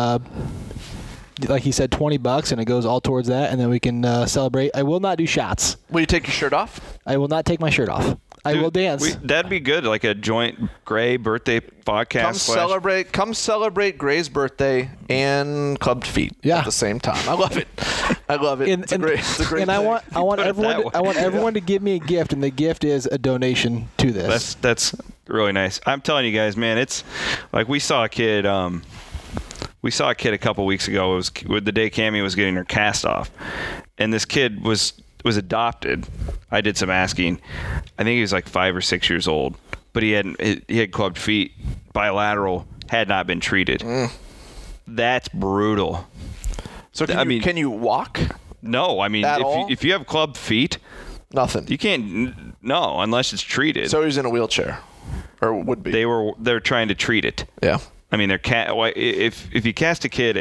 Like he said, $20, and it goes all towards that, and then we can celebrate. I will not do shots.
Will you take your shirt off?
I will not take my shirt off. I will dance.
That'd be good, like a joint Gray birthday podcast.
Come celebrate Gray's birthday and Clubbed Feet at the same time. I love it. It's a great
and
thing.
I want everyone to give me a gift, and the gift is a donation to this.
That's really nice. I'm telling you guys, man, it's like we saw a kid. We saw a kid a couple weeks ago. It was the day Cammie was getting her cast off, and this kid was adopted. I did some asking. I think he was like 5 or 6 years old, but he had clubbed feet, bilateral, had not been treated. That's brutal.
So can you walk?
No, I mean if you have clubbed feet,
nothing.
You can't. No, unless it's treated.
So he's in a wheelchair, or would be.
They're trying to treat it.
Yeah.
I mean, if you cast a kid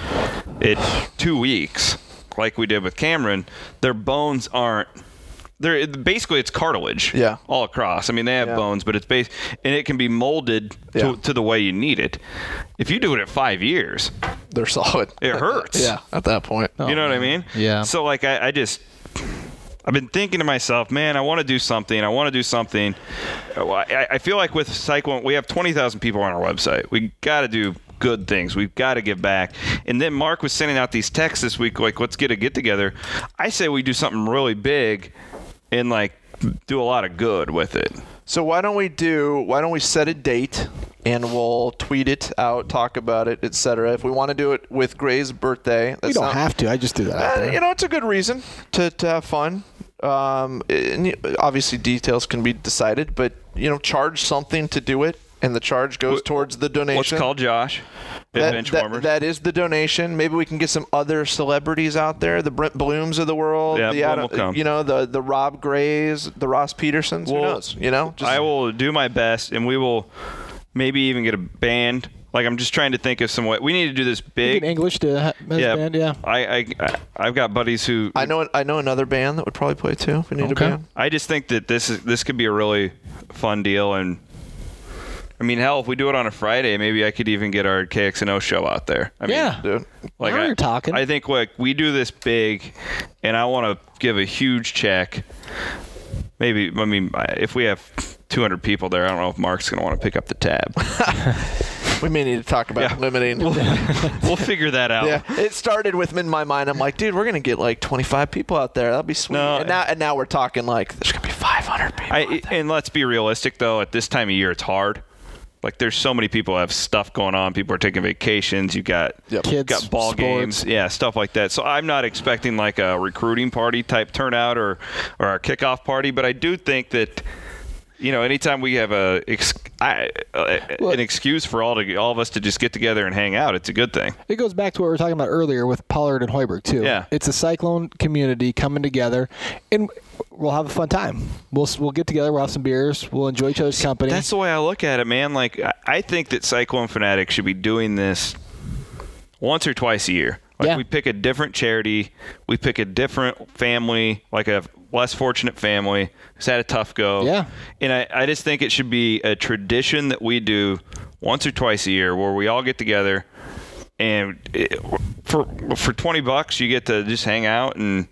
at 2 weeks, like we did with Cameron, their bones aren't. Basically it's cartilage.
Yeah.
All across. I mean, they have bones, but it's and it can be molded to the way you need it. If you do it at 5 years,
they're solid.
It hurts.
Yeah. At that point.
You know what I mean?
Yeah.
So like I've been thinking to myself, man, I want to do something. I feel like with Cyclone, we have 20,000 people on our website. We got to do good things. We've got to give back. And then Mark was sending out these texts this week, like, let's get a get-together. I say we do something really big and, like, do a lot of good with it.
So why don't we set a date and we'll tweet it out, talk about it, etc. If we want to do it with Gray's birthday.
You don't have to. I just do that out there.
You know, it's a good reason to have fun. And obviously details can be decided, but, you know, charge something to do it, and the charge goes towards the donation.
Let's call Josh.
That is the donation. Maybe we can get some other celebrities out there, the Brent Blooms of the world, the Rob Grays, the Ross Petersons. Who knows? You know,
I will do my best, and we will maybe even get a band. Like, I'm just trying to think of some way. We need to do this big.
English to band, yeah.
I've got buddies who.
I know another band that would probably play too. If we need a band.
I just think that this could be a really fun deal, and I mean, hell, if we do it on a Friday, maybe I could even get our KXNO show out there. I mean,
dude.
Like,
you're talking.
I think, like, we do this big, and I want to give a huge check. Maybe, I mean, if we have 200 people there, I don't know if Mark's going to want to pick up the tab.
We may need to talk about limiting.
We'll figure that out.
Yeah, it started with, in my mind, I'm like, dude, we're going to get like 25 people out there. That'll be sweet. No, and now we're talking like there's going to be 500 people out there.
And let's be realistic, though. At this time of year, it's hard. Like, there's so many people have stuff going on. People are taking vacations. You've got
kids,
got ball
sports.
games. Yeah, stuff like that. So I'm not expecting like a recruiting party type turnout or a kickoff party. But I do think that, you know, anytime we have an excuse for all of us to just get together and hang out, it's a good thing.
It goes back to what we were talking about earlier with Pollard and Hoiberg, too.
Yeah.
It's a Cyclone community coming together, and we'll have a fun time. We'll get together. We'll have some beers. We'll enjoy each other's company.
That's the way I look at it, man. Like, I think that Cyclone Fanatics should be doing this once or twice a year. Like, we pick a different charity. We pick a different family, like a less fortunate family who's had a tough go.
Yeah.
And I just think it should be a tradition that we do once or twice a year where we all get together, and for $20 you get to just hang out and,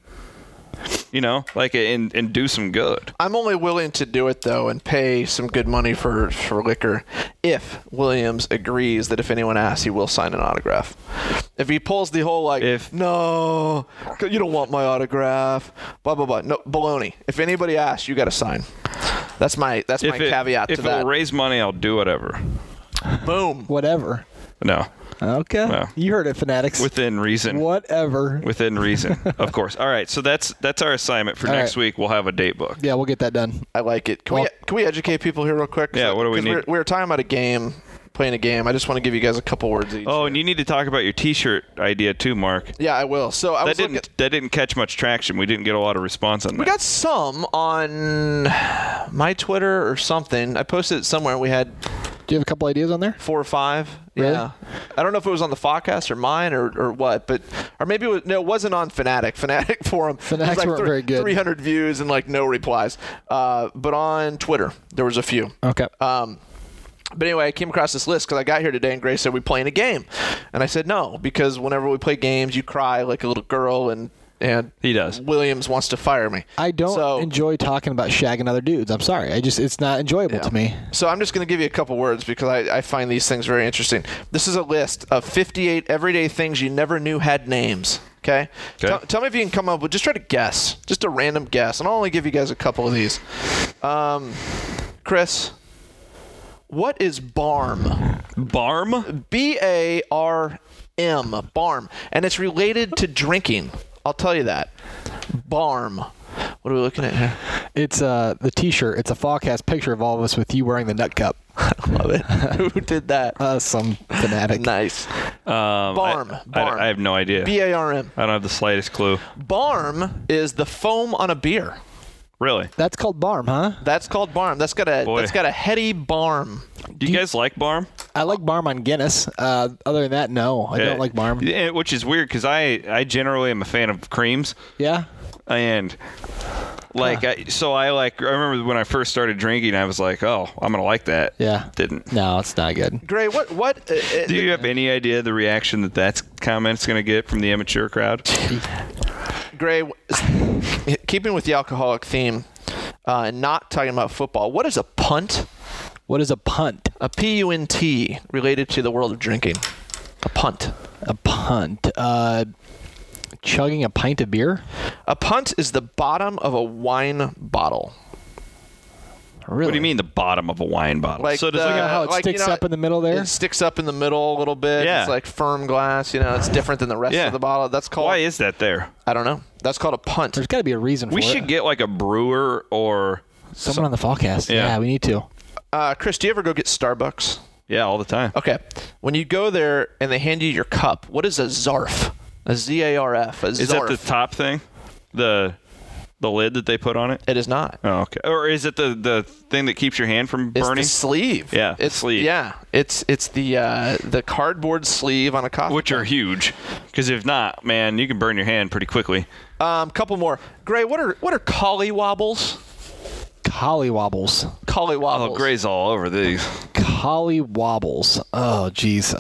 you know, like, and do some good.
I'm only willing to do it, though, and pay some good money for liquor if Williams agrees that if anyone asks, he will sign an autograph. If he pulls the whole, like, no, you don't want my autograph, blah, blah, blah. No, baloney. If anybody asks, you got to sign. That's my caveat to that.
If it'll raise money, I'll do whatever.
Boom.
Whatever.
No.
Okay.
No.
You heard it, Fanatics.
Within reason.
Whatever.
Within reason, of course. All right, so that's our assignment for next week. We'll have a date book.
Yeah, we'll get that done.
I like it. Can we educate people here real quick?
Yeah, what do we need?
We were talking about playing a game. I just want to give you guys a couple words each.
Oh, and you need to talk about your T-shirt idea too, Mark.
Yeah, I will. So that
didn't catch much traction. We didn't get a lot of response on that.
We got some on my Twitter or something. I posted it somewhere. We had.
Do you have a couple ideas on there?
4 or 5.
Really?
Yeah. I don't know if it was on the Fodcast or mine or what, but or maybe it wasn't on Fanatic Forum.
Fanatics
like
weren't very good.
300 views and like no replies. But on Twitter there was a few.
Okay.
But anyway, I came across this list because I got here today and Grace said, we playing a game. And I said, no, because whenever we play games, you cry like a little girl and
he does.
Williams wants to fire me.
I don't enjoy talking about shagging other dudes. I'm sorry. It's not enjoyable to me.
So I'm just going to give you a couple words because I find these things very interesting. This is a list of 58 everyday things you never knew had names. Okay? Tell me if you can come up with, just try to guess. Just a random guess. And I'll only give you guys a couple of these. Chris, what is BARM?
BARM?
B-A-R-M. BARM. And it's related to drinking. I'll tell you that. BARM. What are we looking at here?
It's the T-shirt. It's a Fodcast picture of all of us with you wearing the nut cup.
I love it. Who did that?
Some fanatic.
Nice.
BARM. I have no idea.
B-A-R-M.
I don't have the slightest clue.
BARM is the foam on a beer.
Really?
That's called BARM, huh?
That's called BARM. That's got a heady BARM.
Do you guys like BARM?
I like BARM on Guinness. Other than that, no. I don't like BARM.
Which is weird because I generally am a fan of creams.
Yeah?
And like, I remember when I first started drinking, I was like, oh, I'm going to like that.
Yeah.
Didn't.
No, it's not good.
Gray, what?
Do you have any idea the reaction that comment's going to get from the immature crowd?
Gray, keeping with the alcoholic theme and not talking about football, what is a punt?
What is a punt?
A P-U-N-T related to the world of drinking. A punt.
A punt. Chugging a pint of beer?
A punt is the bottom of a wine bottle.
Really?
What do you mean the bottom of a wine bottle?
Like
so does
how it sticks up in the middle there?
It sticks up in the middle a little bit.
Yeah.
It's like firm glass. It's different than the rest of the bottle. That's called.
Why is that there?
I don't know. That's called a punt.
There's got to be a reason for it.
We should get like a brewer or
someone on the Fallcast. Yeah, we need to.
Chris, do you ever go get Starbucks?
Yeah, all the time.
Okay. When you go there and they hand you your cup, what is a Zarf? A Z-A-R-F.
Is that the top thing? The lid that they put on it?
It is not.
Oh, okay. Or is it the thing that keeps your hand from burning?
It's the sleeve.
Yeah,
it's
sleeve.
Yeah, it's the cardboard sleeve on a coffee
Which
cup.
are huge, because if not, man, you can burn your hand pretty quickly.
Couple more. Gray, what are collywobbles?
Collywobbles.
Collywobbles.
Oh, Gray's all over these.
Collywobbles. Oh, geez.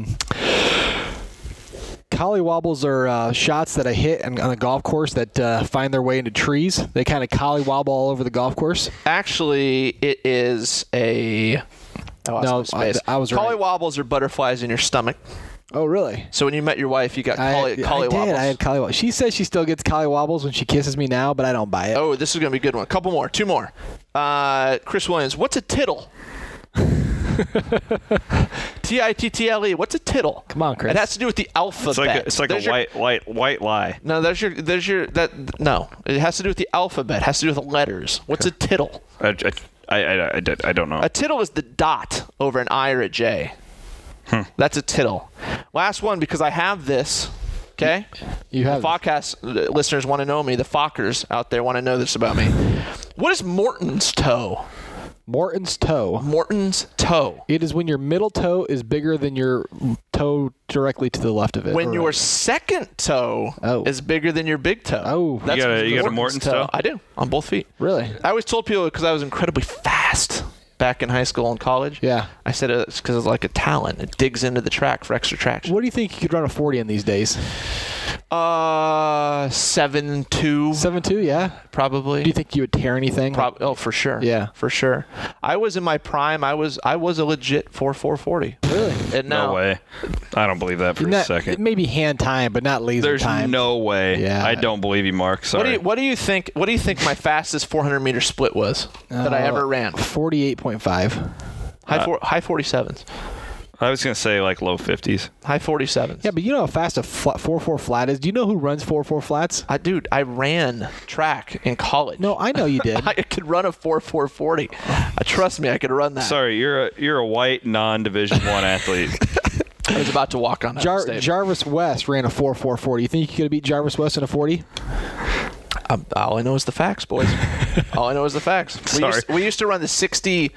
Collywobbles are shots that I hit on a golf course that find their way into trees. They kind of collywobble all over the golf course.
Actually, it is a...
I was right.
Collywobbles are butterflies in your stomach.
Oh, really?
So when you met your wife, you got collywobbles.
I had collywobbles. She says she still gets collywobbles when she kisses me now, but I don't buy it.
Oh, this is going to be a good one. Couple more. Two more. Chris Williams, what's a tittle? T-I-T-T-L-E. What's a tittle?
Come on, Chris.
It has to do with the alphabet.
It's like a white lie.
No, no. It has to do with the alphabet. It has to do with letters. What's a tittle?
I don't know.
A tittle is the dot over an I or a J. That's a tittle. Last one, because I have this. Okay?
You have
the Fawcast listeners want to know me. The Fockers out there want to know this about me. What is Morton's toe?
Morton's toe.
Morton's toe.
It is when your middle toe is bigger than your toe directly to the left of it.
When your second toe is bigger than your big toe.
Oh.
That's
you got a Morton's toe?
I do. On both feet.
Really?
I always told people because I was incredibly fast back in high school and college.
Yeah.
I said it's because it's like a talon. It digs into the track for extra traction.
What do you think you could run a 40 in these days?
7.2.
7.2, yeah.
Probably.
Do you think you would tear anything?
Oh, for sure.
Yeah.
For sure. I was in my prime. I was a legit 4.40.
Really?
And now,
no way. I don't believe that for a second.
Maybe hand time, but not laser time.
There's no way.
Yeah.
I don't believe you, Mark. Sorry.
What do you think my fastest 400-meter split was that I ever ran?
48.5.
High 47s.
I was going to say like low 50s.
High 47s.
Yeah, but you know how fast a 4.4 flat is? Do you know who runs 4.4 flats?
I ran track in college.
No, I know you did.
I could run a 4.40. Trust me, I could run that.
Sorry, you're a white non-Division I athlete.
I was about to walk on that stage.
Jarvis West ran a 4.4 40. You think you could have beat Jarvis West in a 40?
All I know is the facts, boys. All I know is the facts. We used to run the 60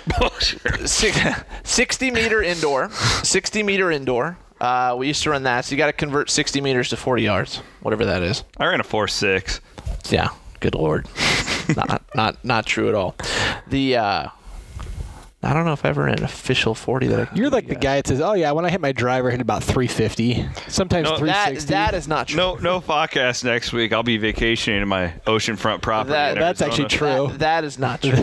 meter indoor. 60 meter indoor. We used to run that. So you got to convert 60 meters to 40 yards, whatever that is.
I ran a 4.6.
Yeah. Good Lord. not true at all. I don't know if I ever ran an official 40 that I can.
You're like the guy that says, "Oh yeah, when I hit my driver, I hit about 350, sometimes 360."
That is not true.
No Fawcast next week. I'll be vacationing in my oceanfront property.
That's actually true.
That is not true.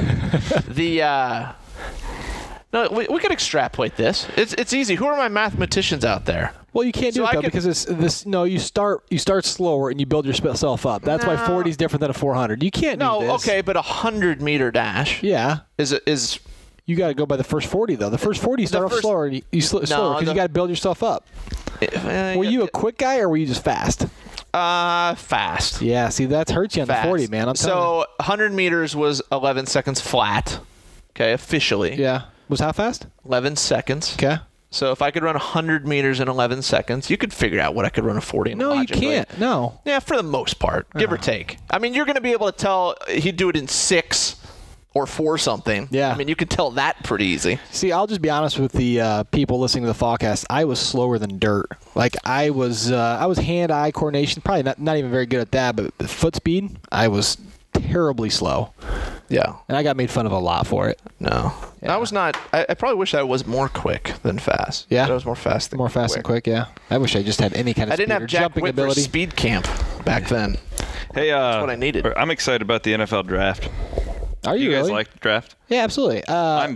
No, we could extrapolate this. It's easy. Who are my mathematicians out there?
Well, you can't do it though because it's this. No, you start slower and you build yourself up. That's why 40 is different than a 400. You can't do this.
No, okay, but a 100-meter dash.
Yeah.
Is
you got to go by the first 40 though. The first 40 you start off slower. You slower because you got to build yourself up. Were you a quick guy or were you just fast?
Fast.
Yeah, see, that hurts you on the 40, man. I'm telling you.
100 meters was 11 seconds flat. Okay, officially.
Yeah. Was how fast?
11 seconds.
Okay.
So if I could run 100 meters in 11 seconds, you could figure out what I could run a 40 in.
No, logically. You can't. No.
Yeah, for the most part, give or take. I mean, you're going to be able to tell he'd do it in 6 or 4 something.
Yeah.
I mean, you could tell that pretty easy.
See, I'll just be honest with the people listening to the Fawcast. I was slower than dirt. Like I was hand-eye coordination, probably not even very good at that, but foot speed, I was terribly slow.
Yeah.
And I got made fun of a lot for it.
No. Yeah. I was not. I probably wish I was more quick than fast.
Yeah.
I was more fast than
and quick, yeah. I wish I just had any kind of
speed or jumping ability. Speed camp back then.
Hey,
that's what I needed.
I'm excited about the NFL draft.
Are you
guys
really?
like the draft?
Yeah, absolutely.
I'm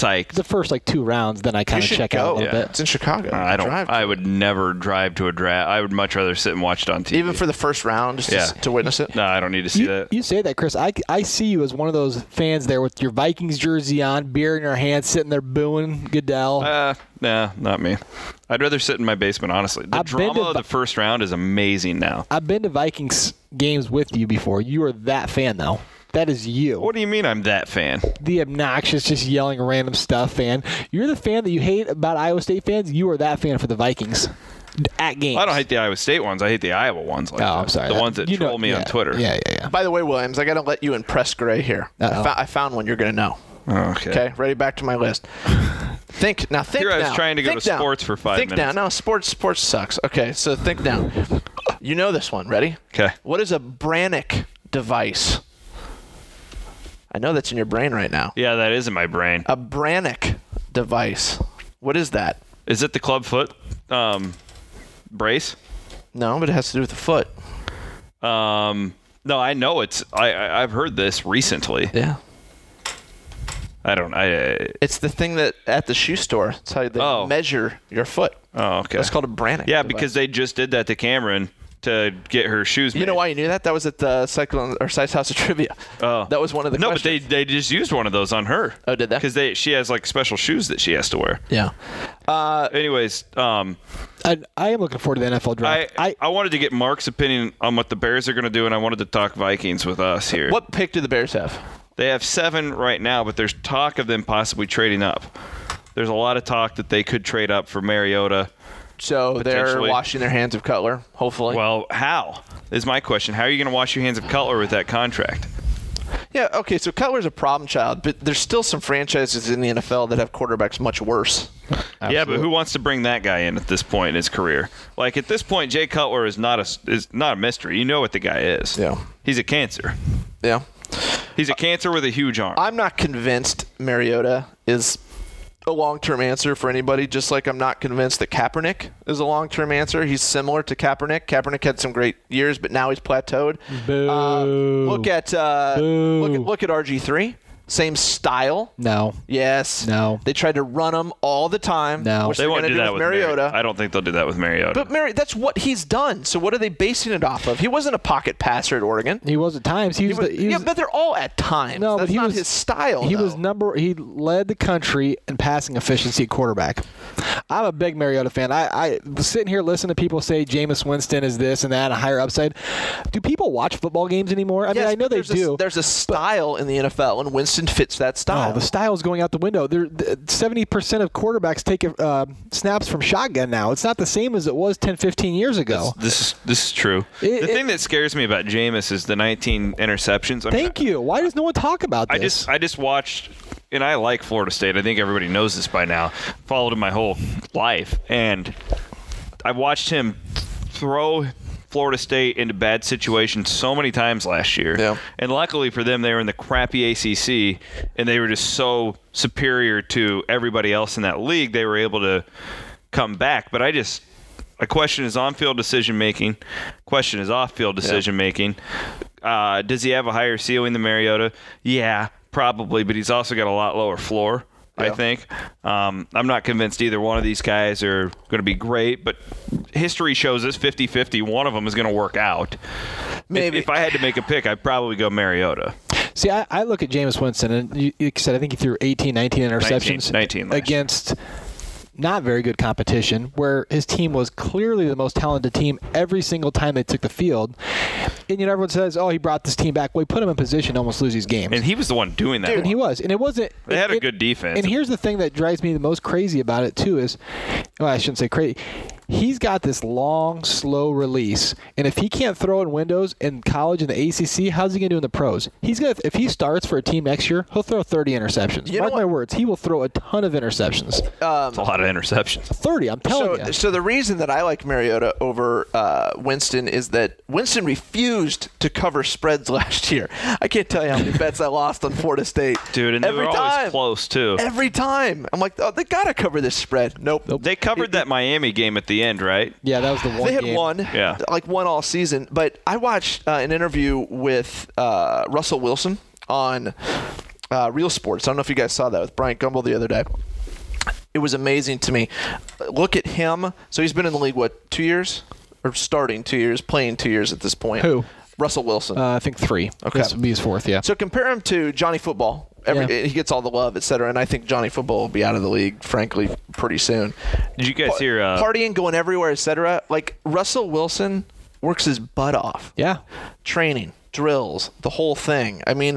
psyched.
The first like 2 rounds, then I kind of check out a little bit.
It's in Chicago.
I would never drive to a draft. I would much rather sit and watch it on TV.
Even for the first round, just to witness it?
No, I don't need to see that.
You say that, Chris. I see you as one of those fans there with your Vikings jersey on, beer in your hand, sitting there booing Goodell.
Nah, not me. I'd rather sit in my basement, honestly. The drama of the first round is amazing now.
I've been to Vikings games with you before. You are that fan, though. That is you.
What do you mean I'm that fan?
The obnoxious, just yelling random stuff fan. You're the fan that you hate about Iowa State fans. You are that fan for the Vikings at games.
I don't hate the Iowa State ones. I hate the Iowa ones.
I'm sorry.
The ones that troll me on Twitter.
Yeah.
By the way, Williams, I got to let you impress Gray here. I found one you're going to know. Okay. Ready? Back to my list. Think now.
Here I was trying to go to sports for 5 minutes.
Think now. No, sports sucks. Okay, so think now. You know this one. Ready?
Okay.
What is a Brannick device? I know that's in your brain right now.
Yeah, that is in my brain.
A Brannick device. What is that?
Is it the club foot brace?
No, but it has to do with the foot.
No, I know it's. I've heard this recently.
Yeah.
I don't.
It's the thing that at the shoe store. It's how they measure your foot.
Oh, okay.
That's called a Brannick.
Yeah,
device.
because they just did that to Cameron to get her shoes made.
You know why you knew that? That was at the Cyclone or Size House of Trivia.
Oh,
that was one of the questions.
But they just used one of those on her.
Oh, did they?
Because she has like special shoes that she has to wear.
Yeah.
Anyways,
I am looking forward to the NFL draft.
I wanted to get Mark's opinion on what the Bears are going to do, and I wanted to talk Vikings with us here.
What pick do the Bears have?
They have 7 right now, but there's talk of them possibly trading up. There's a lot of talk that they could trade up for Mariota.
So they're washing their hands of Cutler, hopefully.
Well, how is my question. How are you going to wash your hands of Cutler with that contract?
Yeah, okay, so Cutler's a problem child, but there's still some franchises in the NFL that have quarterbacks much worse.
Absolutely. Yeah, but who wants to bring that guy in at this point in his career? Like, at this point, Jay Cutler is not a mystery. You know what the guy is.
Yeah.
He's a cancer.
Yeah.
He's a cancer with a huge arm.
I'm not convinced Mariota is a long-term answer for anybody, just like I'm not convinced that Kaepernick is a long-term answer. He's similar to Kaepernick. Kaepernick had some great years, but now he's plateaued.
Boo.
Look at RG3. Same style.
No.
Yes.
No.
They tried to run him all the time.
No.
Which
they won't do that with
Mariota.
I don't think they'll do that with Mariota.
But that's what he's done. So what are they basing it off of? He wasn't a pocket passer at Oregon.
He was at times.
But they're all at times. No, that's not his style.
He led the country in passing efficiency at quarterback. I'm a big Mariota fan. I was sitting here listening to people say Jameis Winston is this and that, a higher upside. Do people watch football games anymore? I mean, I know they do.
There's a style in the NFL, and Winston fits that style.
Oh, the style is going out the window. 70% of quarterbacks take snaps from shotgun now. It's not the same as it was 10, 15 years ago.
This is true. The thing that scares me about Jameis is the 19 interceptions.
Thank you. Why does no one talk about this?
I just watched, and I like Florida State. I think everybody knows this by now. Followed him my whole life, and I watched him throw Florida State into bad situations so many times last year.
Yeah.
And luckily for them, they were in the crappy ACC, and they were just so superior to everybody else in that league, they were able to come back. But I question his on-field decision-making, question his off-field decision-making. Does he have a higher ceiling than Mariota? Yeah, probably, but he's also got a lot lower floor. I think. I'm not convinced either one of these guys are going to be great, but history shows us 50-50. One of them is going to work out. Maybe. If I had to make a pick, I'd probably go Mariota.
See, I look at Jameis Winston, and you said I think he threw 18, 19 interceptions
19
against not very good competition, where his team was clearly the most talented team every single time they took the field. And everyone says, he brought this team back. Well, he put him in position to almost lose these games.
And he was the one doing that.
And he was. And it wasn't.
They had a good defense.
And here's the thing that drives me the most crazy about it, too, is, I shouldn't say crazy. He's got this long, slow release, and if he can't throw in windows in college in the ACC, how's he going to do in the pros? If he starts for a team next year, he'll throw 30 interceptions. Mark my words, he will throw a ton of interceptions.
It's a lot of interceptions.
30, I'm telling you.
So the reason that I like Mariota over Winston is that Winston refused to cover spreads last year. I can't tell you how many bets I lost on Florida State.
Dude, and they were always close, too.
Every time. I'm like, they got to cover this spread. Nope.
They covered that Miami game at the end, right?
Yeah, that was the one
They had
game.
one all season. But I watched an interview with Russell Wilson on Real Sports. I don't know if you guys saw that with Bryant Gumbel the other day. It was amazing to me. Look at him. So he's been in the league, 2 years? Or starting 2 years, playing 2 years at this point.
Who?
Russell Wilson.
I think 3.
Okay.
This would be his 4th, yeah.
So compare him to Johnny Football. He gets all the love, et cetera, and I think Johnny Football will be out of the league, frankly, pretty soon.
Did you guys hear?
Partying, going everywhere, et cetera. Like, Russell Wilson works his butt off.
Yeah.
Training, drills, the whole thing. I mean,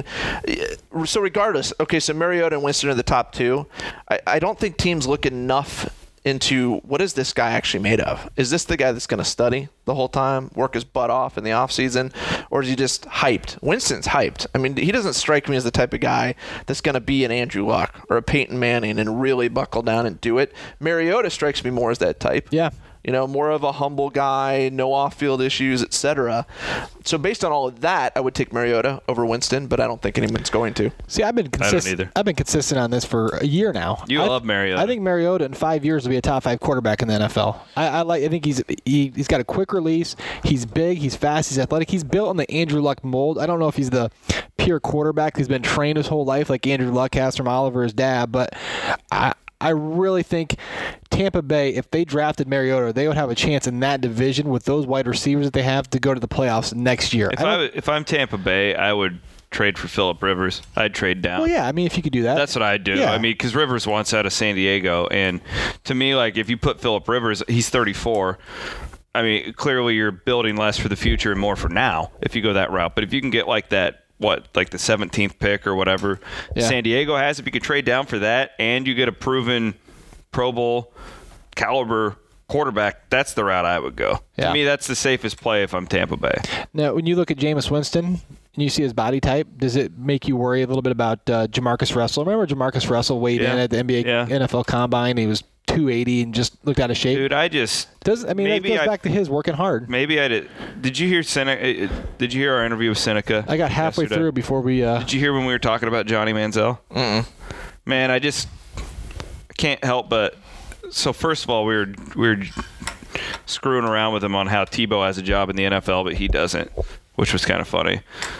so regardless, okay, so Mariota and Winston are the top 2. I don't think teams look enough into what is this guy actually made of? Is this the guy that's going to study the whole time, work his butt off in the offseason, or is he just hyped? Winston's hyped. I mean, he doesn't strike me as the type of guy that's going to be an Andrew Luck or a Peyton Manning and really buckle down and do it. Mariota strikes me more as that type.
Yeah.
More of a humble guy, no off-field issues, etc. So based on all of that, I would take Mariota over Winston, but I don't think anyone's going to.
See, I've been consistent.
I don't either.
I've been consistent on this for a year now.
You love Mariota.
I think Mariota in 5 years will be a top 5 quarterback in the NFL. I think he's got a quick release. He's big. He's fast. He's athletic. He's built in the Andrew Luck mold. I don't know if he's the pure quarterback who's been trained his whole life like Andrew Luck has from Oliver, his dad, but I really think Tampa Bay, if they drafted Mariota, they would have a chance in that division with those wide receivers that they have to go to the playoffs next year.
If I'm Tampa Bay, I would trade for Phillip Rivers. I'd trade down.
Well, yeah, I mean, if you could do that.
That's what I'd do.
Yeah.
I mean, because Rivers wants out of San Diego. And to me, like, if you put Phillip Rivers, he's 34. I mean, clearly you're building less for the future and more for now if you go that route. But if you can get like that, like the 17th pick or whatever San Diego has, if you could trade down for that and you get a proven Pro Bowl caliber quarterback, that's the route I would go.
Yeah.
To me, that's the safest play if I'm Tampa Bay.
Now, when you look at Jameis Winston and you see his body type, does it make you worry a little bit about Jamarcus Russell? Remember Jamarcus Russell weighed in at the NBA NFL Combine? He was 280 and just looked out of shape.
Dude, that goes
back to his working hard.
Maybe I did. Did you hear Seneca? Did you hear our interview with Seneca?
I got halfway
yesterday?
through before we.
Did you hear when we were talking about Johnny Manziel? Man, I can't help but. So first of all, we were screwing around with him on how Tebow has a job in the NFL, but he doesn't, which was kind of funny.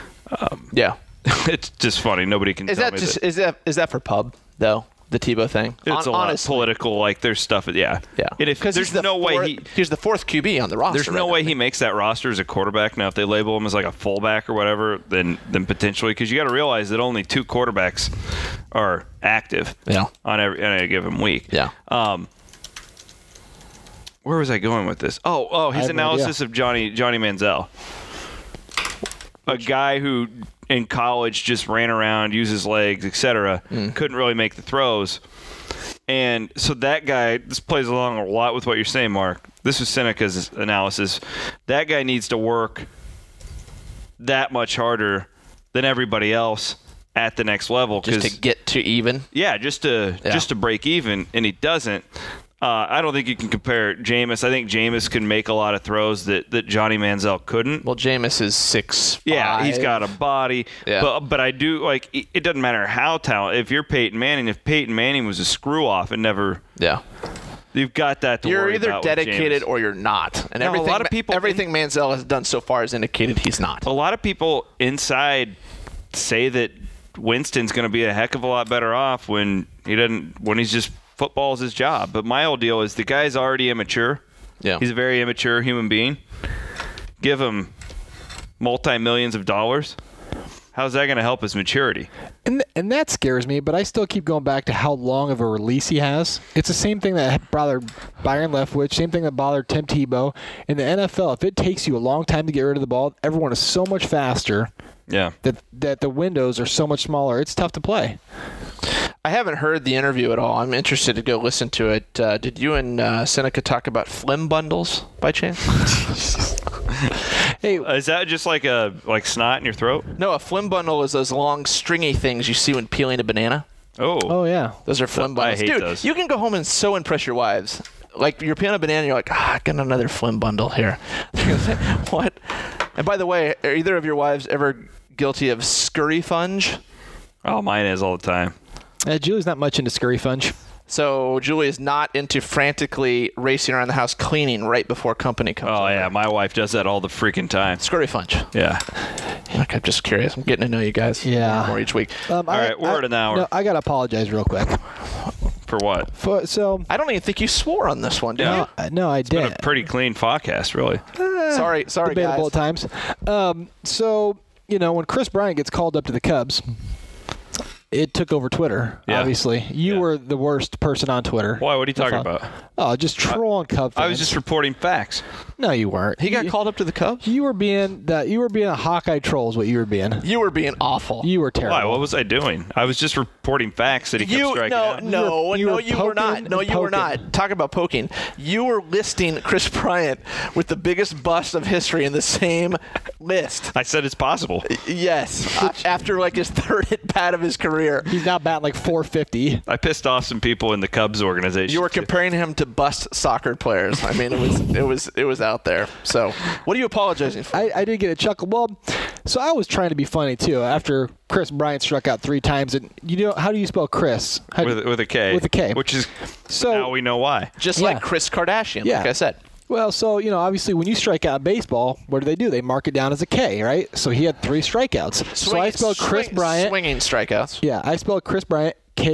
It's just funny. Nobody can.
Is that for pub though? The Tebow thing.
It's a lot political. Like there's stuff. Yeah.
Because
there's no way
he's the 4th QB on the roster.
There's no way he makes that roster as a quarterback. Now, if they label him as like a fullback or whatever, then potentially, because you got to realize that only 2 quarterbacks are active. On any given week. Where was I going with this? His analysis of Johnny Manziel, a guy who in college just ran around, used his legs, etc. Couldn't really make the throws. And so that guy, this plays along a lot with what you're saying, Mark. This was Seneca's analysis. That guy needs to work that much harder than everybody else at the next level.
Just to get to even?
Yeah, just to break even, and he doesn't. I don't think you can compare Jameis. I think Jameis can make a lot of throws that Johnny Manziel couldn't.
Well, Jameis is 6'5".
Yeah, he's got a body. Yeah. But I do, like, it doesn't matter how talented. If you're Peyton Manning, if Peyton Manning was a screw-off and never...
Yeah.
You've got that to worry about.
You're either dedicated or you're not. And
a lot of people,
everything Manziel has done so far has indicated he's not.
A lot of people inside say that Winston's going to be a heck of a lot better off when he's just... Football is his job. But my whole deal is the guy's already immature.
Yeah.
He's a very immature human being. Give him multi-millions of dollars. How's that going to help his maturity?
And that scares me, but I still keep going back to how long of a release he has. It's the same thing that bothered Byron Leftwich, same thing that bothered Tim Tebow. In the NFL, if it takes you a long time to get rid of the ball, everyone is so much faster.
Yeah.
That the windows are so much smaller. It's tough to play.
I haven't heard the interview at all. I'm interested to go listen to it. Did you and Seneca talk about Flim bundles by chance?
Hey,
is that just like snot in your throat?
No, a Flim bundle is those long stringy things you see when peeling a banana.
Oh yeah,
those are Flim bundles.
I hate
Dude,
those.
You can go home and so impress your wives. Like you're peeling a banana, and you're like, I got another Flim bundle here. They're gonna say, what? And by the way, are either of your wives ever guilty of scurry funge?
Oh, mine is all the time.
Julie's not much into scurry funge.
So Julie is not into frantically racing around the house cleaning right before company comes over.
Yeah, my wife does that all the freaking time.
Scurry funge.
Yeah.
Okay, I'm just curious. I'm getting to know you guys more each week.
All right, we're at an hour.
No, I got to apologize real quick.
For what?
I don't even think you swore on this one, did you?
No, I did.
Been a pretty clean podcast, really.
Sorry,
debatable
guys.
at times. So, when Chris Bryant gets called up to the Cubs, it took over Twitter, obviously. You were the worst person on Twitter.
Why? What are you talking about?
Oh, just trolling Cubs fans.
I was just reporting facts.
No, you weren't.
He got called up to the Cubs?
You were being a Hawkeye troll is what you were being.
You were being awful.
You were terrible.
Why? What was I doing? I was just reporting facts that he kept striking out.
No, you were not. No, you were not. Talk about poking. You were listing Chris Bryant with the biggest bust of history in the same list.
I said it's possible.
Yes. After like his third at-bat of his career.
He's now batting like 450.
I pissed off some people in the Cubs organization.
You were comparing him to bust soccer players. I mean, it was out there. So, what are you apologizing for?
I did get a chuckle. Well, so I was trying to be funny too. After Chris Bryant struck out 3 times, and how do you spell Chris?
With a K.
With a K.
Which is
so
now we know why.
Just like Kris Kardashian, like I said.
Well, so, obviously when you strike out in baseball, what do? They mark it down as a K, right? So he had 3 strikeouts. So I spelled Chris Bryant.
Swinging strikeouts.
Yeah, I spelled Chris Bryant,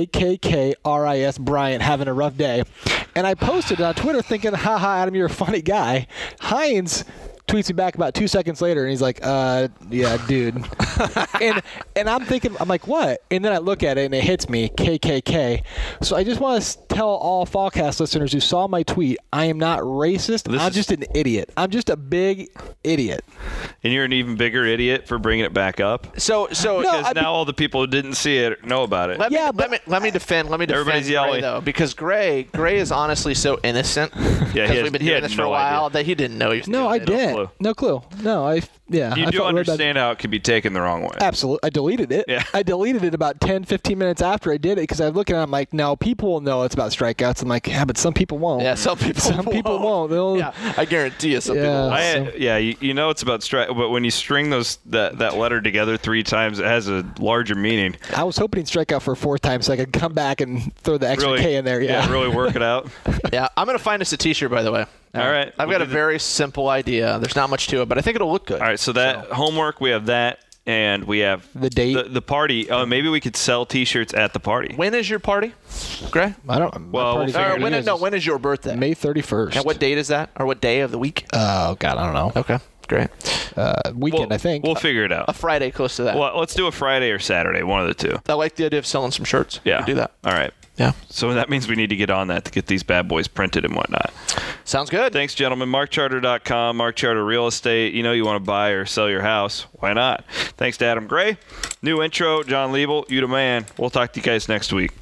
KKKRIS Bryant, having a rough day. And I posted it on Twitter thinking, haha, Adam, you're a funny guy. Hines tweets me back about 2 seconds later, and he's like, yeah, dude. and I'm thinking, I'm like, what? And then I look at it, and it hits me, KKK. So I just want to tell all Fallcast listeners who saw my tweet, I am not racist. I'm just an idiot. I'm just a big idiot.
And you're an even bigger idiot for bringing it back up?
So
because now all the people who didn't see it know about it.
Let me defend
Everybody's
Gray,
yelling.
though, because Gray is honestly so innocent.
Yeah,
we've been doing this for a while that he didn't know he was
No, I didn't. No clue. No,
You do understand how it could be taken the wrong way.
Absolutely. I deleted it.
Yeah.
I deleted it about 10, 15 minutes after I did it because I look at it and I'm like, no, people will know it's about strikeouts. I'm like, yeah, but some people won't.
Yeah, some people
won't.
Yeah, I guarantee you some people won't.
You know it's about strike, but when you string that letter together 3 times, it has a larger meaning.
I was hoping he'd strike out for a 4th time so I could come back and throw the extra K in there. Yeah,
really work it out.
Yeah, I'm going to find us a t-shirt, by the way.
All right.
I've got a very simple idea. There's not much to it, but I think it'll look good.
All right, so homework, we have that, and we have
the date.
The party. Maybe we could sell T-shirts at the party.
When is your party, Gray?
I don't.
Well,
when is your birthday?
May 31st.
And what date is that? Or what day of the week?
Oh, God, I don't know.
Okay, great.
Weekend, I think.
We'll figure it out.
A Friday close to that.
Well, let's do a Friday or Saturday, one of the two.
I like the idea of selling some shirts.
Yeah.
We can do that.
All right.
Yeah.
So that means we need to get on that to get these bad boys printed and whatnot.
Sounds good.
Thanks, gentlemen. MarkCharter.com, Mark Charter Real Estate. You want to buy or sell your house. Why not? Thanks to Adam Gray. New intro, John Liebel. You the man. We'll talk to you guys next week.